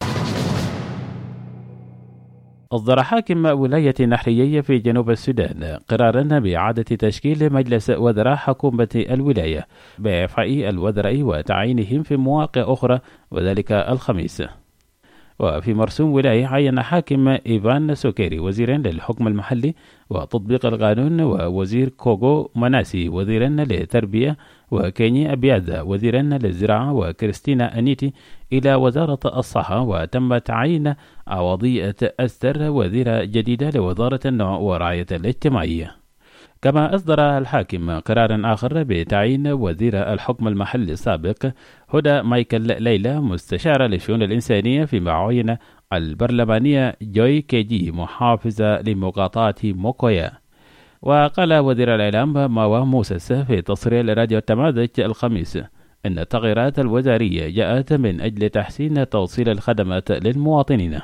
أصدر حاكم ولاية نحرية في جنوب السودان قرارا بإعادة تشكيل مجلس وزراء حكومة الولاية بإعفاء الوزراء وتعيينهم في مواقع أخرى، وذلك الخميس. وفي مرسوم ولاية عين حاكم إيفان سوكيري وزيرا للحكم المحلي وتطبيق القانون، ووزير كوغو مناسي وزيرا للتربية، وكيني أبيادا وزيرا للزراعة، وكريستينا أنيتي إلى وزارة الصحة. وتم تعيين عوضية أستر وزيرة جديدة لوزارة النوع والرعاية الاجتماعية. كما أصدر الحاكم قرارا آخر بتعيين وزير الحكم المحلي السابق هدى مايكل ليلى مستشارة للشؤون الإنسانية، فيما عين البرلمانية جوي كيجي محافظة لمقاطعة موكويا. وقال وزير الإعلام ماوا موسس في تصريح لراديو تمازج الخميس أن التغييرات الوزارية جاءت من أجل تحسين توصيل الخدمات للمواطنين.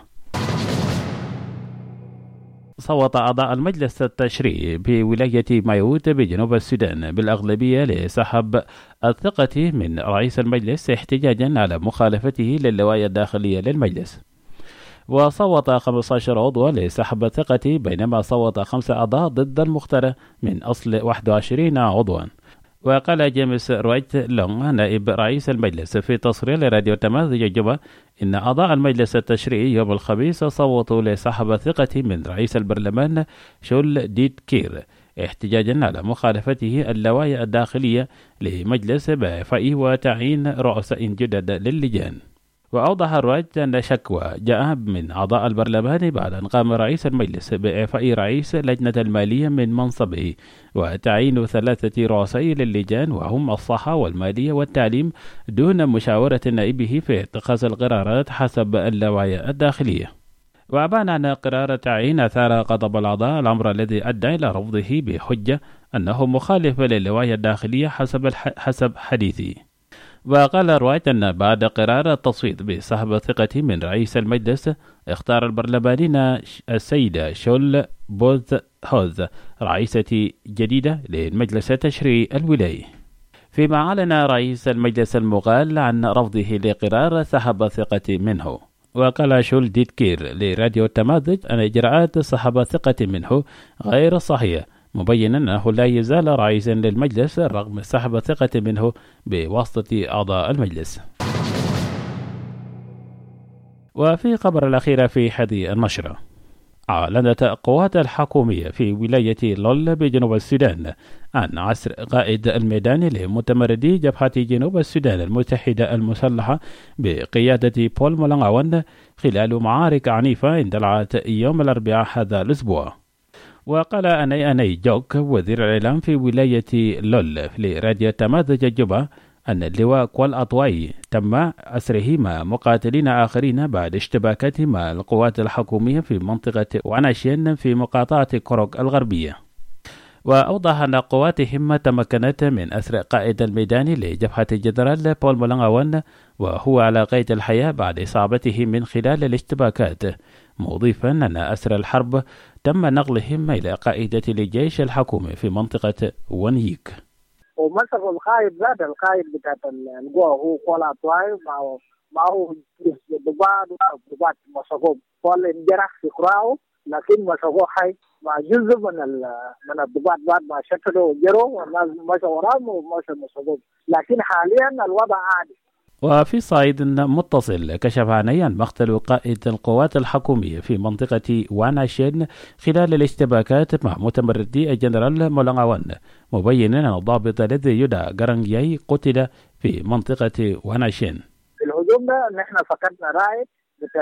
صوت أعضاء المجلس التشريعي بولاية مايوت بجنوب السودان بالأغلبية لسحب الثقة من رئيس المجلس احتجاجا على مخالفته للوائح الداخلية للمجلس. وصوت 15 عضو لسحب الثقة، بينما صوت 5 أعضاء ضد المختار من أصل 21 عضوا. وقال جيمس رويت لونغ نائب رئيس المجلس في تصريح لراديو تمازج الجمعة إن أعضاء المجلس التشريعي يوم الخميس صوتوا لسحب الثقة من رئيس البرلمان شول ديت كير احتجاجا على مخالفته اللوائح الداخلية لمجلس بإعفاء وتعيين رؤساء جدد للجان. وأوضح رويت أن شكوى جاء من أعضاء البرلمان بعد أن قام رئيس المجلس بإعفاء رئيس لجنة المالية من منصبه وتعيين 3 رؤساء للجان، وهم الصحة والمالية والتعليم، دون مشاورة نائبه في اتخاذ القرارات حسب اللوائح الداخلية. وأبان أن قرار تعيين أثار غضب الأعضاء، الأمر الذي أدى إلى رفضه بحجة أنه مخالف للوائح الداخلية حسب حديثه. وقال رواية أن بعد قرار التصويت بسحب الثقة من رئيس المجلس، اختار البرلمانيين السيدة شول بوز هوز رئيسة جديدة للمجلس التشريعي الولايي. فيما أعلن رئيس المجلس المقال عن رفضه لقرار سحب الثقة منه. وقال شول ديت كير لراديو تمازج أن إجراءات سحب الثقة منه غير صحيحة، مبينا أنه لا يزال رئيسا للمجلس رغم سحب الثقة منه بواسطة أعضاء المجلس. وفي خبر الأخير في هذه النشرة، أعلنت القوات الحكومية في ولاية لول بجنوب السودان عن عسر قائد الميدان لمتمردي جبهة جنوب السودان المتحدة المسلحة بقيادة بول مولانغاون خلال معارك عنيفة اندلعت يوم الأربعاء هذا الأسبوع. وقال أني جوك وزير الإعلام في ولاية لول لراديو تمازج جوبا أن اللواء كوال أطواي تم أسره مع مقاتلين آخرين بعد اشتباكات مع القوات الحكومية في منطقة واناشين في مقاطعة كروك الغربية. وأوضح أن قواتهم تمكنت من أسر قائد الميدان لجبهة جنرال بول مولانغاون وهو على قيد الحياة بعد إصابته من خلال الاشتباكات، مضيفا أن أسر الحرب تم نقلهم إلى قائدة الجيش الحكومي في منطقة ونيك. ومسكوا القائد ذات القائد بتاع القوة هو كولا طواي معه ضباط مسكوه كولا انجرح في قراءه لكن مسكوه حي مع جزء من الضباط بعد ما شكلوا وجروا والناس مشوا وراهم ومشوا مسكوه، لكن حاليا الوضع عادي. وفي صعيد متصل كشف عن مقتل قائد القوات الحكومية في منطقة واناشين خلال الاشتباكات مع متمردي الجنرال مولانغاون، مبينا أن الضابط الذي يدعى غرانجياي قتل في منطقة واناشين. في الهجوم ده نحن فقدنا رائد بتاع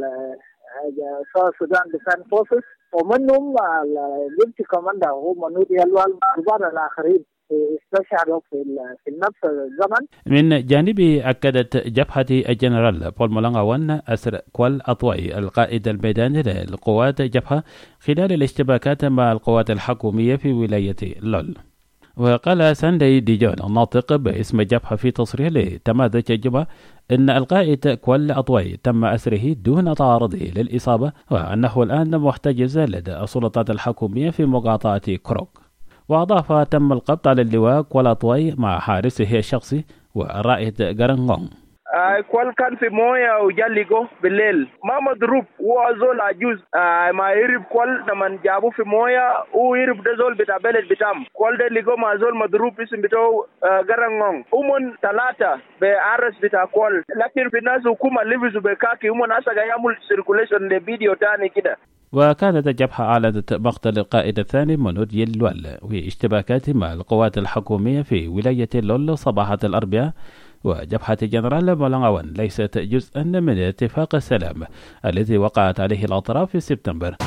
السودان ديفنس فورسز ومنهم الديبتي كوماندر هو منود يلوال وبعض الآخرين استشهدوا في نفس الزمن. من جانبه أكدت جبهة الجنرال بول مولانغاون أسر كوال أطواي القائد الميداني للقوات جبهة خلال الاشتباكات مع القوات الحكومية في ولاية لول. وقال ساندي ديجون الناطق باسم جبهة في تصريح لتمازج الجبهة إن القائد كوال أطواي تم أسره دون تعرضه للإصابة وأنه الآن محتجز لدى السلطات الحكومية في مقاطعة كروك. وأضاف تم القبض على اللواء كوال أطواي مع حارسه الشخصي والرائد غرانغون. كوال كان في موية وجاليكو بالليل ما مضروب وزول عجوز ما يرب كوال لما جابوه في موية ويرب ده زول بتاع بلد بتاعم كوال ده ليكو مع زول مضروب اسم بتاعه غرانغون ومن 3 بعرس بتاع كوال، لكن في الناس حكومة لبسوا بكاكي ومن أسا يعمل سيركوليشن لفيديو تاني كده. وكانت الجبهة أعلنت مقتل القائد الثاني منود يلوال واشتباكات مع القوات الحكومية في ولاية لول صباحة الأربعاء. وجبهة جنرال مولانغاون ليست جزءا من اتفاق السلام الذي وقعت عليه الأطراف في سبتمبر.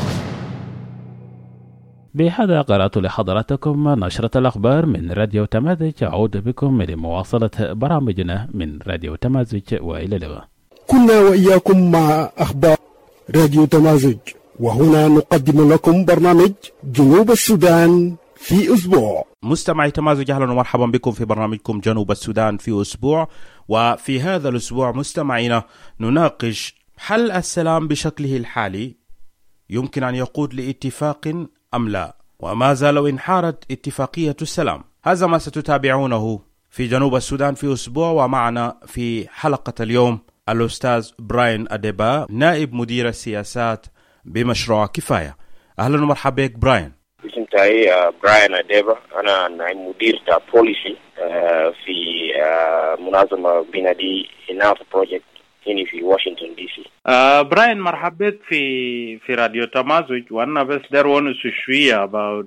بهذا قرأت لحضراتكم نشرة الأخبار من راديو تمازج. أعود بكم لمواصلة برامجنا من راديو تمازج وإلى اللقاء. كنا وإياكم مع أخبار راديو تمازج، وهنا نقدم لكم برنامج جنوب السودان في أسبوع. مستمعي تمازج، أهلا ومرحبا بكم في برنامجكم جنوب السودان في أسبوع. وفي هذا الأسبوع مستمعينا نناقش هل السلام بشكله الحالي يمكن أن يقود لاتفاق أم لا، وماذا لو انحارت اتفاقية السلام. هذا ما ستتابعونه في جنوب السودان في أسبوع. ومعنا في حلقة اليوم الأستاذ براين أديبا، نائب مدير السياسات بمشروع كفاية. أهلا ومرحبا بك براين. اسم تاعي براين أديبا، أنا نائب مدير تاع بوليسي في منظمة بنادي إناف بروجكت هنا في واشنطن دي سي. براين مرحبا بك في راديو تمازج. وأنا بس دار ونس شوية about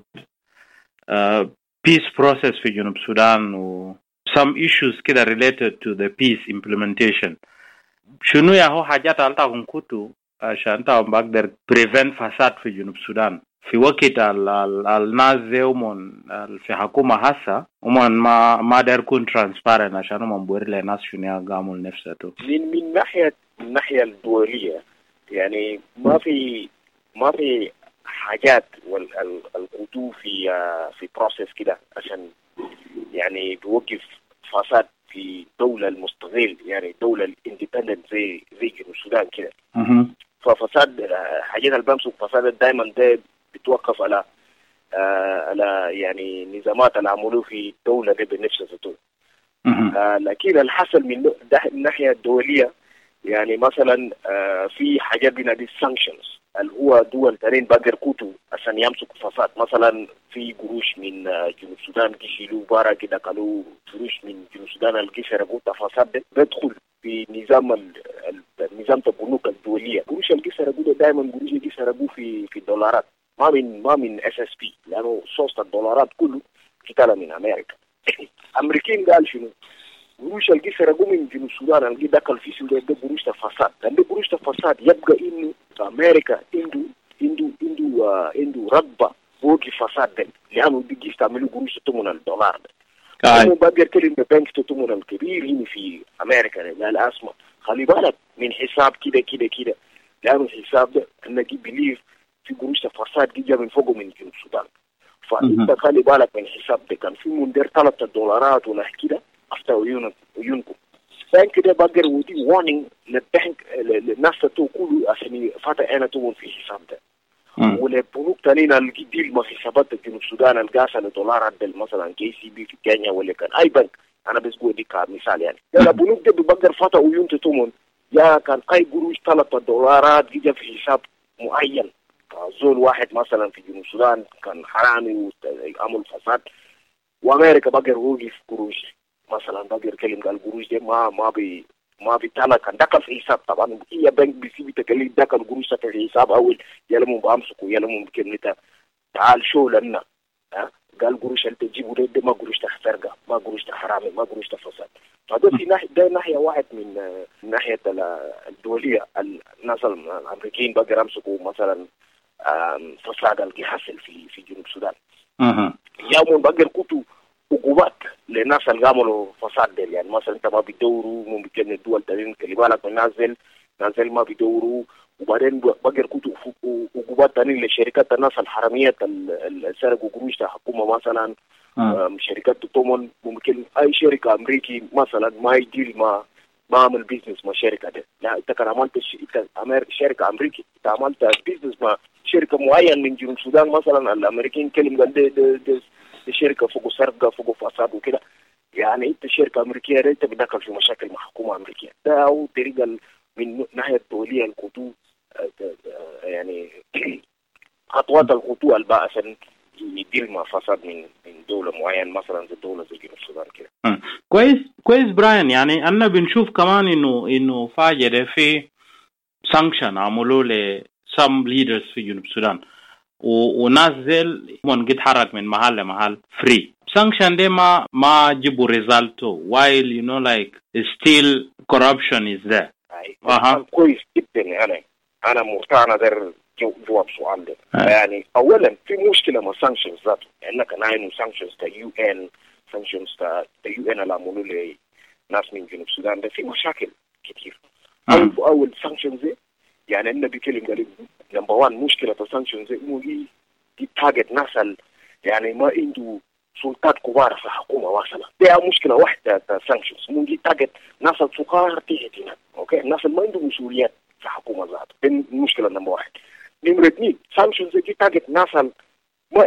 peace process في جنوب السودان و some issues كده related to the peace implementation. شنو يا هو حاجات ألتاكم كتو عشان تاهم بقدر prevent فساد في جنوب السودان في وقت الناس زيومون في حكومة هسا ومن ما دار يكون transparent عشان هم بوري للناس شنو يقاموا نفسه. من الناحية الدولية يعني ما في حاجات والقدو في process كده عشان يعني توقف فساد في دولة المستقل، يعني دولة الاندبندنت زي جنوب السودان كده. ففساد حاجات البمسك فساد دائما ده بتوقف على يعني نظامات العملوا في الدولة دي بنفسها ذاته. لكن الحصل من الناحية الدولية يعني مثلا في حاجات بنادي sanctions اللي هو دول تانيين بقدر كوتو عشان يمسكوا فساد. مثلا في قروش من جنوب السودان كيشيلوا بارا كده قالوا قروش من جنوب السودان اللي كيسرقوا فساد بدخل في نظام نظام البنوك الدوليه. قروش اللي سرقوه دائما قروش اللي سرقوه في الدولارات، ما من SSP، لانه صوص الدولارات كله كتاله من امريكا. امريكين قال شنو؟ قروش اللي سرقوه من جنوب السودان اللي دخل في السودان ده قروش فساد، لان قروش فساد يبقى انه امريكا عنده رغبه فوق الفساد ده، لانه بيجي يستعملوا قروش تمن الدولار ده. أنا بقدر كلمة بنك تمن الكبير هنا في أمريكا قال أسمع خلي بالك من حساب كده لأنه الحساب ده أنك بليف في قروش فساد جا من فوقه من جنوب السودان، فأنت خلي بالك من الحساب ده. كان في مندر $3 ولا كده أفتح عيونكم. بنك ده بقدر ودي warning للبنك للناس تقولوا عشان فاتح أنا تمن في الحساب ده. والبنوك تانيين اللي ديل ما في حسابات جنوب السودان القاسة لدولارات مثلا KCB في كينيا ولا كان أي بنك، أنا بس بقول دي كمثال يعني. البنوك ده بقدر فاتح عيون تمن يا كان أي قروش $3 جا في حساب معين. زول واحد مثلا في جنوب السودان كان حرامي وعمل فساد، وأمريكا بقدر وقف قروش مثلا بقدر كلم قال قروش ده ما بيطلع كان دخل في حساب. طبعا هي بنك بيسيب تكليف دخل قروش في حساب أول يلموا بأمسكوا يلموا بكلمته تعال شو لنا قال قروش اللي تجيبوا ده ما قروش تسرقة، ما قروش حرامي، ما قروش فساد. فده في ناحية، ده ناحية واحد من ناحية الدولية. الناس الأمريكيين بقدر أمسكوا مثلا فساد اللي حصل في جنوب السودان. يوم بقدر كتو عقوبات للناس اللي عملوا فساد ده، يعني مثلا انت ما بيدوروا ممكن الدول تانيين خلي بالك من نازل ما بيدوروا. وبعدين بقدر كتو عقوبات تانيين لشركات الناس الحرامية اللي سرقوا قروش الحكومة مثلا. شركات تطمن ممكن اي شركة امريكي مثلا ما يدير ما عمل بيزنس مع شركة ده. لا انت كان عملت شركة امريكي، انت عملت بيزنس مع شركة معين من جنوب السودان مثلا، الامريكيين كلم قال ده شركة فوق سرقة فوق فساد وكده، يعني انت شركة امريكية انت بدخل في مشاكل مع حكومة امريكية. ده هو طريقة من ناحية الدولية الخطوة يعني خطوات الخطوة الباء عشان يدير مع فساد من دولة معين مثلا زي دولة زي جنوب السودان كده. كويس براين. يعني أنا بنشوف كمان إنه فاجر في sanction عملوا ل some leaders في جنوب السودان ونازل من قد حرك من محل لمحل free. sanction ده ما جيبوا ريزالتو while you know like still corruption is there. كويس جدا. أنا مقتنع ده جواب سؤال ده. يعني أولا في مشكلة مع sanctions ذاته، لأنك نايم sanctions تا UN sanctions تا UN اللي عملوا لي ناس من جنوب السودان ده في مشاكل كتير. أول sanctions يعني أنا بكلم قريب نمبر 1 مشكلة sanctions مو دي تارجت ناس يعني ما عنده سلطات كبار في الحكومة واصلة. ده مشكلة واحدة sanctions مو دي تارجت ناس الصغار تحتنا، أوكي، الناس اللي ما عنده مسؤوليات في الحكومة ذاته. دي المشكلة نمبر 1. نمرة 2 sanctions دي تارجت ناس ما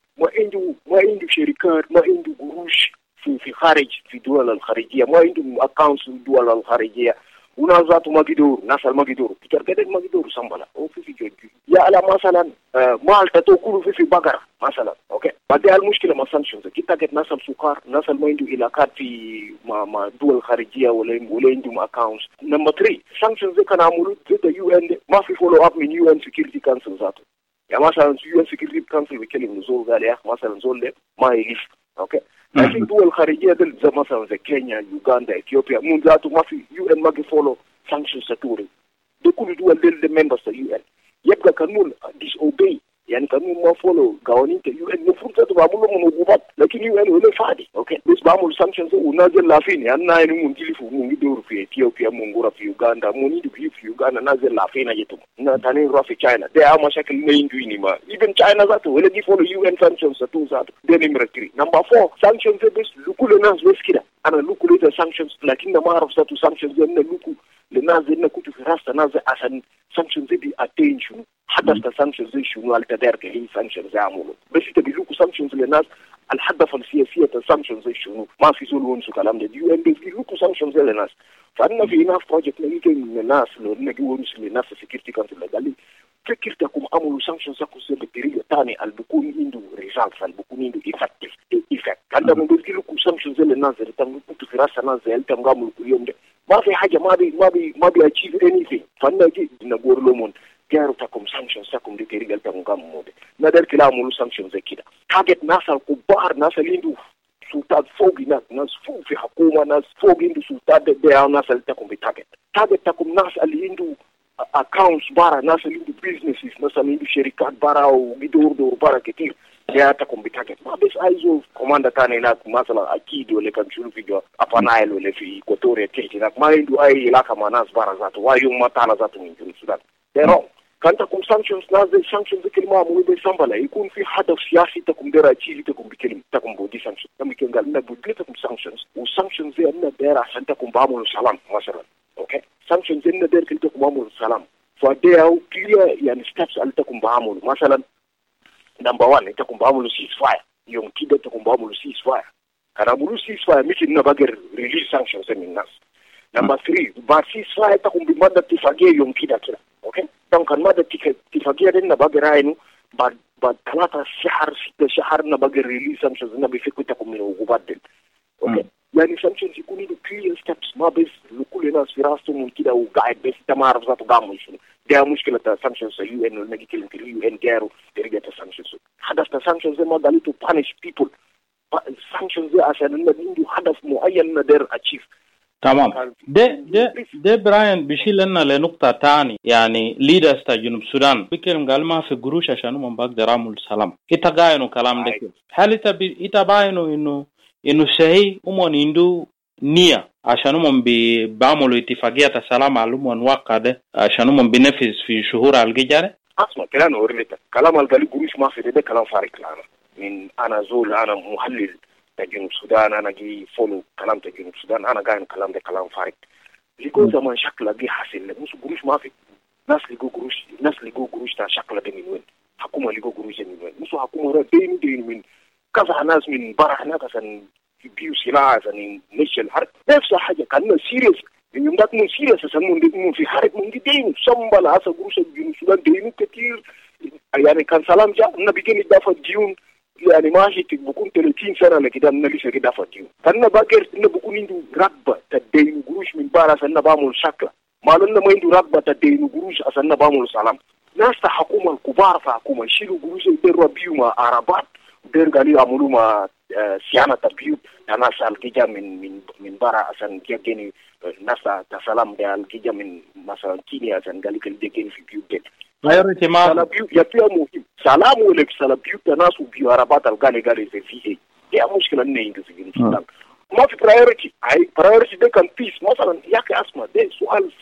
عنده شركات، ما عنده قروش في خارج في الدول الخارجية، ما عنده accounts في الدول الخارجية، وناس ذاته ما بيدوروا، ناس ما بيدوروا كده ما بيدوروا سنبلا أو في جوجي يا على مثلا مالتا تأكلوا في بقرة مثلا، أوكي. بعدين المشكلة ما sanctions دي تارجت ناس السكر، ناس ما عنده علاقات في مع دول خارجية ولا عندهم accounts. نمبر 3 sanctions دي كانوا عملوا ضد UN ما في follow up من UN Security Council ذاته. يعني مثلا UN Security Council بيكلم نزول قال يا أخي مثلا زول ده ما يلف، أوكي. لكن دول خارجية دل زي مثلا زي كينيا، يوغندا، إثيوبيا من ذاته ما في UN ما بيفولو sanctions ستوري. ده كل دول دل members UN يبقى قانون disobey، يعني قانون ما فولو قوانين UN المفروض ذاته بعمل لهم عقوبات، لكن UN ولا فادي، أوكي. بس بعمل sanctions ونازل لافين، يعني ناين من تلف ومن يدور في إثيوبيا، من غورا في يوغندا، من يدور في يوغندا نازل لافين أجتهم. نتاني روح في China، ده مشاكل مين دويني ما. even China ذاته ولا دي فولو UN sanctions ستو ذاته. ده نمرة 3. نمبر 4 sanctions بس لكل الناس بس كده. أنا لكل ده sanctions لكن ما أعرف ذاته sanctions إنه لكل للناس إنه كنت في راس الناس عشان sanctions دي attention حدث sanctions دي شنو على تدارك هي sanctions عملوا. بس تبيلوكوا sanctions للناس الحدث السياسية sanctions دي شنو ما في زول ونسو كلام ده UN بيلوكوا sanctions للناس. فأنا في ناس project نيجي من الناس لو نيجي ونسو للناس security council قال لي فكرتكم عملوا sanctions أكو بطريقة تانية اللي بيكون عنده results اللي بيكون عنده effect. عندما بيلوكوا sanctions للناس اللي تنقول في راس الناس اللي تنقاموا كل يوم ده ما في حاجه ما بي achieve anything. فنجي نقول لهم جارو تكم sanctions تكم دي طريقه تكم مودي نقدر كلامه sanctions زي كده. target ناس الكبار ناس اللي عنده سلطات فوق ناس فوق في حكومه ناس فوق عنده سلطات ده ناس اللي تكم بتارجت تكم ناس اللي عنده accounts برا ناس اللي عنده businesses ناس اللي عنده شركات برا وبيدور برا كتير ده تكم بتارجت. ما بس عايزه كوماندا تاني هناك مثلا اكيد ولا كان شنو في ابانايل ولا في ايكواتوريا تيجي هناك ما عنده اي علاقه مع ناس برا ذاته وايوم ما تعالى ذاته من جنوب السودان. ده wrong. كان تكون sanctions ناس زي sanctions كلمة مو بيسمبلا يكون في هدف سياسي تكون دير أشيل تكون بكلمة تكون بودي sanctions. لما كان قال لنا بودي تكون sanctions و sanctions زي إننا دير عشان تكون بعمل السلام مثلا. أوكي. sanctions إننا دير كل تكون بعمل السلام. فده أو كليا يعني steps اللي تكون بعمل مثلا number 1 تكون بعمل ceasefire يوم كده تكون بعمل ceasefire. كان بعمل ceasefire مش إننا بقدر release sanctions من الناس. number 3 بعد ceasefire تكون بمدة اتفاقية يوم كده. اوكي دونك كان ماذا اتفاقيه لنا باقي راينو بعد 3 شهر 6 شهر نبقى ريليز sanctions نبي في كتكم من العقوبات دي. اوكي يعني sanctions يكون له clear steps ما بس لكل الناس في راسهم من كده وقاعد بس انت ما عارف ذاته قام شنو. ده مشكله sanctions يو ان نجي كلمه يو ان جارو ترجع sanctions هدف sanctions زي ما قالوا to punish people sanctions عشان انه عنده هدف معين ندير اتشيف. تمام. ده براين بيشيل لنا لنقطة تاني يعني leaders تا جنوب السودان بيكلم قال ما في قروش عشان هم بقدر يعملوا السلام. إتقاينوا كلام ده كده. هل إتباينوا إنه صحيح هم عنده نية عشان هم بيعملوا اتفاقية السلام على هم واقع ده عشان هم بينفذ في شهور الجيجارة؟ أسمع كلام أوريلك كلام القال قروش ما في ده كلام فارق لنا من أنا زول أنا محلل جنوب السودان أنا جي فولو كلام جنوب السودان أنا قاين كلام ده كلام فارق. لقوا زمان شكله جي حاصل مش قروش ما في ناس لقوا قروش تا شكله ده من وين حكومة لقوا قروش من وين مش حكومة دين من كذا ناس من برا هناك عشان يبيعوا سلاح عشان يمشي الحرب نفس حاجة كان سيريس يوم ده مو سيريس عشان من في حرب من دين سامبل هذا قروش جنوب السودان دينه كتير يعني كان سلام جاء النبي جاني دافع ديون يعني ماشي بكون 30 سنة لكده أنا لسه كده فاتيو. كنا باكر إنه بكون عنده رغبة تدين قروش من بارا عشان بعمل شكل. ما لنا ما عنده رغبة تدين قروش عشان بعمل سلام. ناس الحكومة الكبار في الحكومة يشيلوا قروش يديروا بيو مع عربات يدير قالوا يعملوا مع صيانة البيوت. ناس الكيجا من بارا عشان يجيني ناس السلام ده الكيجا من مثلا كينيا عشان قالوا كل دقيقة في بيوت ده. سلام ولا سلام بيوت ناس وبيو عربات الغالي زي فيه دي مشكلة إنه في السودان ما في priority أي priority ده كان peace مثلا ياك أسمع ده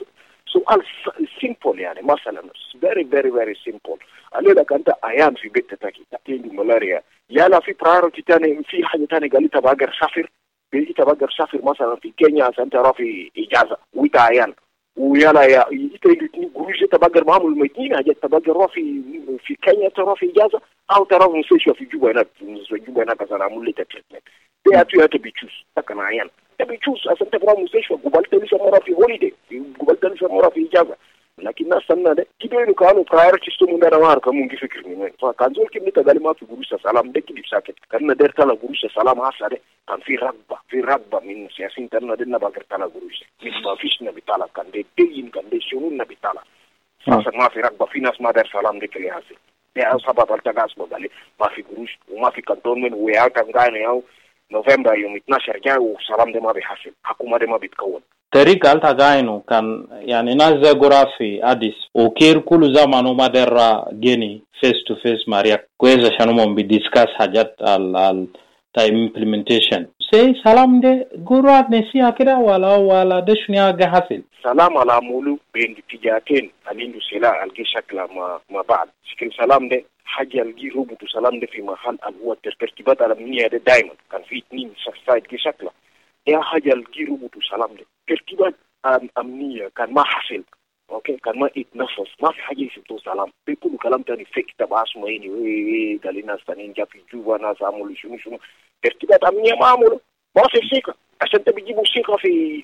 سؤال simple يعني مثلا very very very simple قال لك أنت أيام في بيت تاكي تأتي ملاريا يلا في priority تاني في حاجة تاني قال لي تبغى سافر تبغى سافر مثلا في كينيا عشان ترى في إجازة ويتعين ويلا يا يتريد قروش تبقى معمول ميتين حاجة تبقى في كينيا ترى في إجازة أو ترى في مستشفى في جوبا هناك عشان أعمل لي تريتمنت ده تبي تشوز تكن عيان تبي تشوز عشان تبغى مستشفى قبلت لسه مرة في هوليدي قبلت لسه مرة في إجازة لكن الناس سنة ده كده إنه كانوا priorities تمون ده نوار كمون كيف فكر من وين فكان زول كم نتقال ما في قروش السلام ده كده بساكت كان ندير تلا قروش السلام هسه ده كان في رغبة من سياسيين ترنا دنا بقدر تلا قروش ما فيش نبي تلا كان ده دين كان ده شنو نبي تلا فعشان ما في رغبة في ناس ما دار سلام ده كله هسه ده أصحاب التجاس بقالي ما في قروش وما في كانتونمنت ويا كان قاعد ياو نوفمبر يوم 12 جاء وسلام ده ما بيحصل حكومة ده ما بيتكون طريق ألتا غاينو كان يعني ناس زي غرافي أديس وكير كل زمان وما درا جيني فيس تو فيس ماريا كويس عشان هم بيدسكاس حاجات ال تايم implementation سي سلام ده غرات نسيها كده ولا ده شنو حاصل سلام على مولو بين اتجاهين اليندو سلا الجي شكل ما بعد شكل سلام ده حاجة الجي روبوت سلام ده في محل هو الترتيبات الأمنية ده دايما كان في 2 سايد جي شكله يا حاجة الجي روبوت سلام ده ترتيبات أمنية كان ما حصل أوكي كان ما يتنفس ما في حاجة يسمى سلام بيقولوا كلام تاني فيك تبع اسمه يعني قال ناس تانيين جا في جوبا ناس عملوا شنو ترتيبات أمنية ما عملوا ما في ثقة عشان تبي تجيبوا ثقة في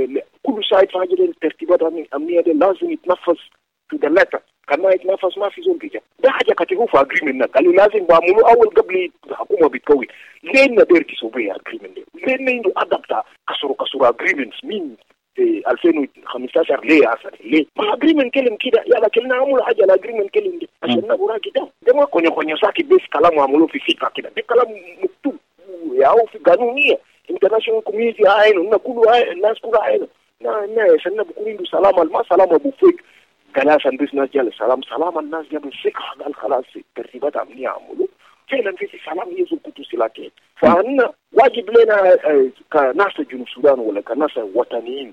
كل سايد في حاجة الترتيبات الأمنية ده لازم يتنفس في دلتا كان ما يتنفس ما في زول بيجا ده حاجة كتبوا في agreement قالوا لازم بعملوا أول قبل الحكومة بتكون لين ندير كسوبية agreement ده لين عنده أدبتا كسروا agreements مين في 2015 ليه اصلا؟ ليه؟ ما اجريمنت كلم كده يلا كلنا عملوا حاجه الاجريمنت كلم دي عشان نبغى كده ده ما كونيو ساكت بس كلام عملوه في فكره كده ده كلام مكتوب او في قانونيه انترناشونال كوميونتي عاينه الناس كلها عاينه عشان بكون عنده سلامه ما سلامه بوفيك كلاس الناس ناس جال سلام الناس جاب الثقه قال خلاص ترتيبات امنيه عملوا فعلا في سلام يزول كتو سلاكين فانا واجب لنا كناس جنوب السودان ولا كناس وطنيين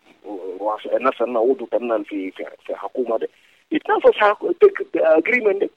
وناس نعودوا كنا في حكومه ده يتنافس اجريمنت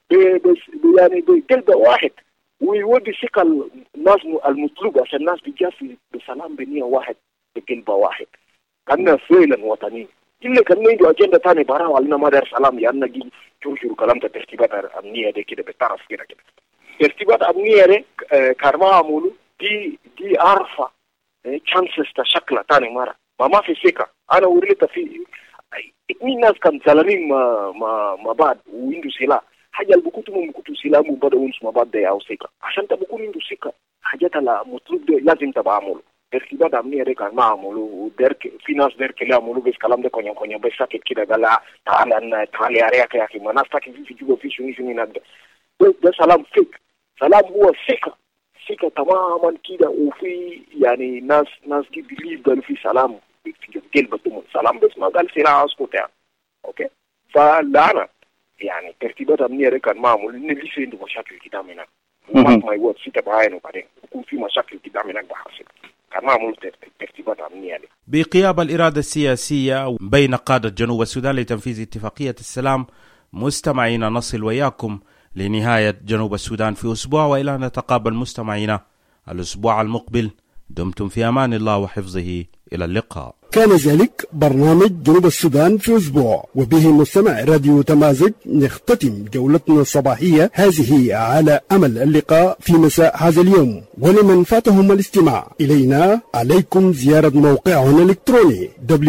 يعني بجلده واحد ويودي ثقه الناس المطلوبه عشان الناس بيجي بسلام بنيه واحد بقلبه واحد كنا فعلا وطنيين إلا كان عنده أجندة تانية برا وعلينا ما دار سلام يعني نجي شو كلام ترتيبات أمنية ده كده بتعرف كده ترتيبات أمنية ده كارما عملوا دي عارفة chances تشكل تاني مرة ما في سكة أنا وريت في اتنين ناس كان زلمين ما بعد وعنده سلاح حاجة اللي بكتوا سلاح مبادئ ما بعد ده أو سكة عشان تبكون عنده سكة حاجات على مطلوب ده لازم تبقى عمله ترتيبات أمنية ده كان ما عملوا ودرك في ناس درك اللي عملوا بس كلام ده كونيا بس ساكت كده قال تعال يا رياك يا أخي ما ناس ساكت في جوبا في شنو نقدر ده سلام فيك سلام هو ثقة تماما كده وفي يعني ناس دي بليف قالوا في سلام في قلبهم سلام بس ما قال سلاح اسكت يعني اوكي فلعنة يعني ترتيبات أمنية ده كان ما عملوا لأن لسه عنده مشاكل كده هناك وما يقول سيتا بعينه وبعدين يكون في مشاكل كده هناك بحصل ترتيبات أمنية دي. بغياب الإرادة السياسية بين قادة جنوب السودان لتنفيذ اتفاقية السلام مستمعين نصل وياكم لنهاية جنوب السودان في أسبوع وإلى أن نتقابل مستمعين الأسبوع المقبل دمتم في أمان الله وحفظه إلى اللقاء. كان ذلك برنامج جنوب السودان في أسبوع وبه مستمع راديو تمازج نختتم جولتنا الصباحية هذه على أمل اللقاء في مساء هذا اليوم ولمن فاتهم الاستماع إلينا عليكم زيارة موقعنا الإلكتروني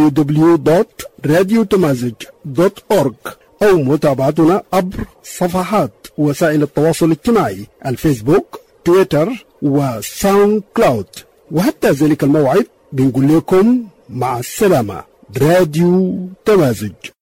www.radiotamazig.org أو متابعتنا عبر صفحات وسائل التواصل الاجتماعي الفيسبوك تويتر وساوند كلاود وحتى ذلك الموعد بنقول لكم مع السلامة راديو تمازج.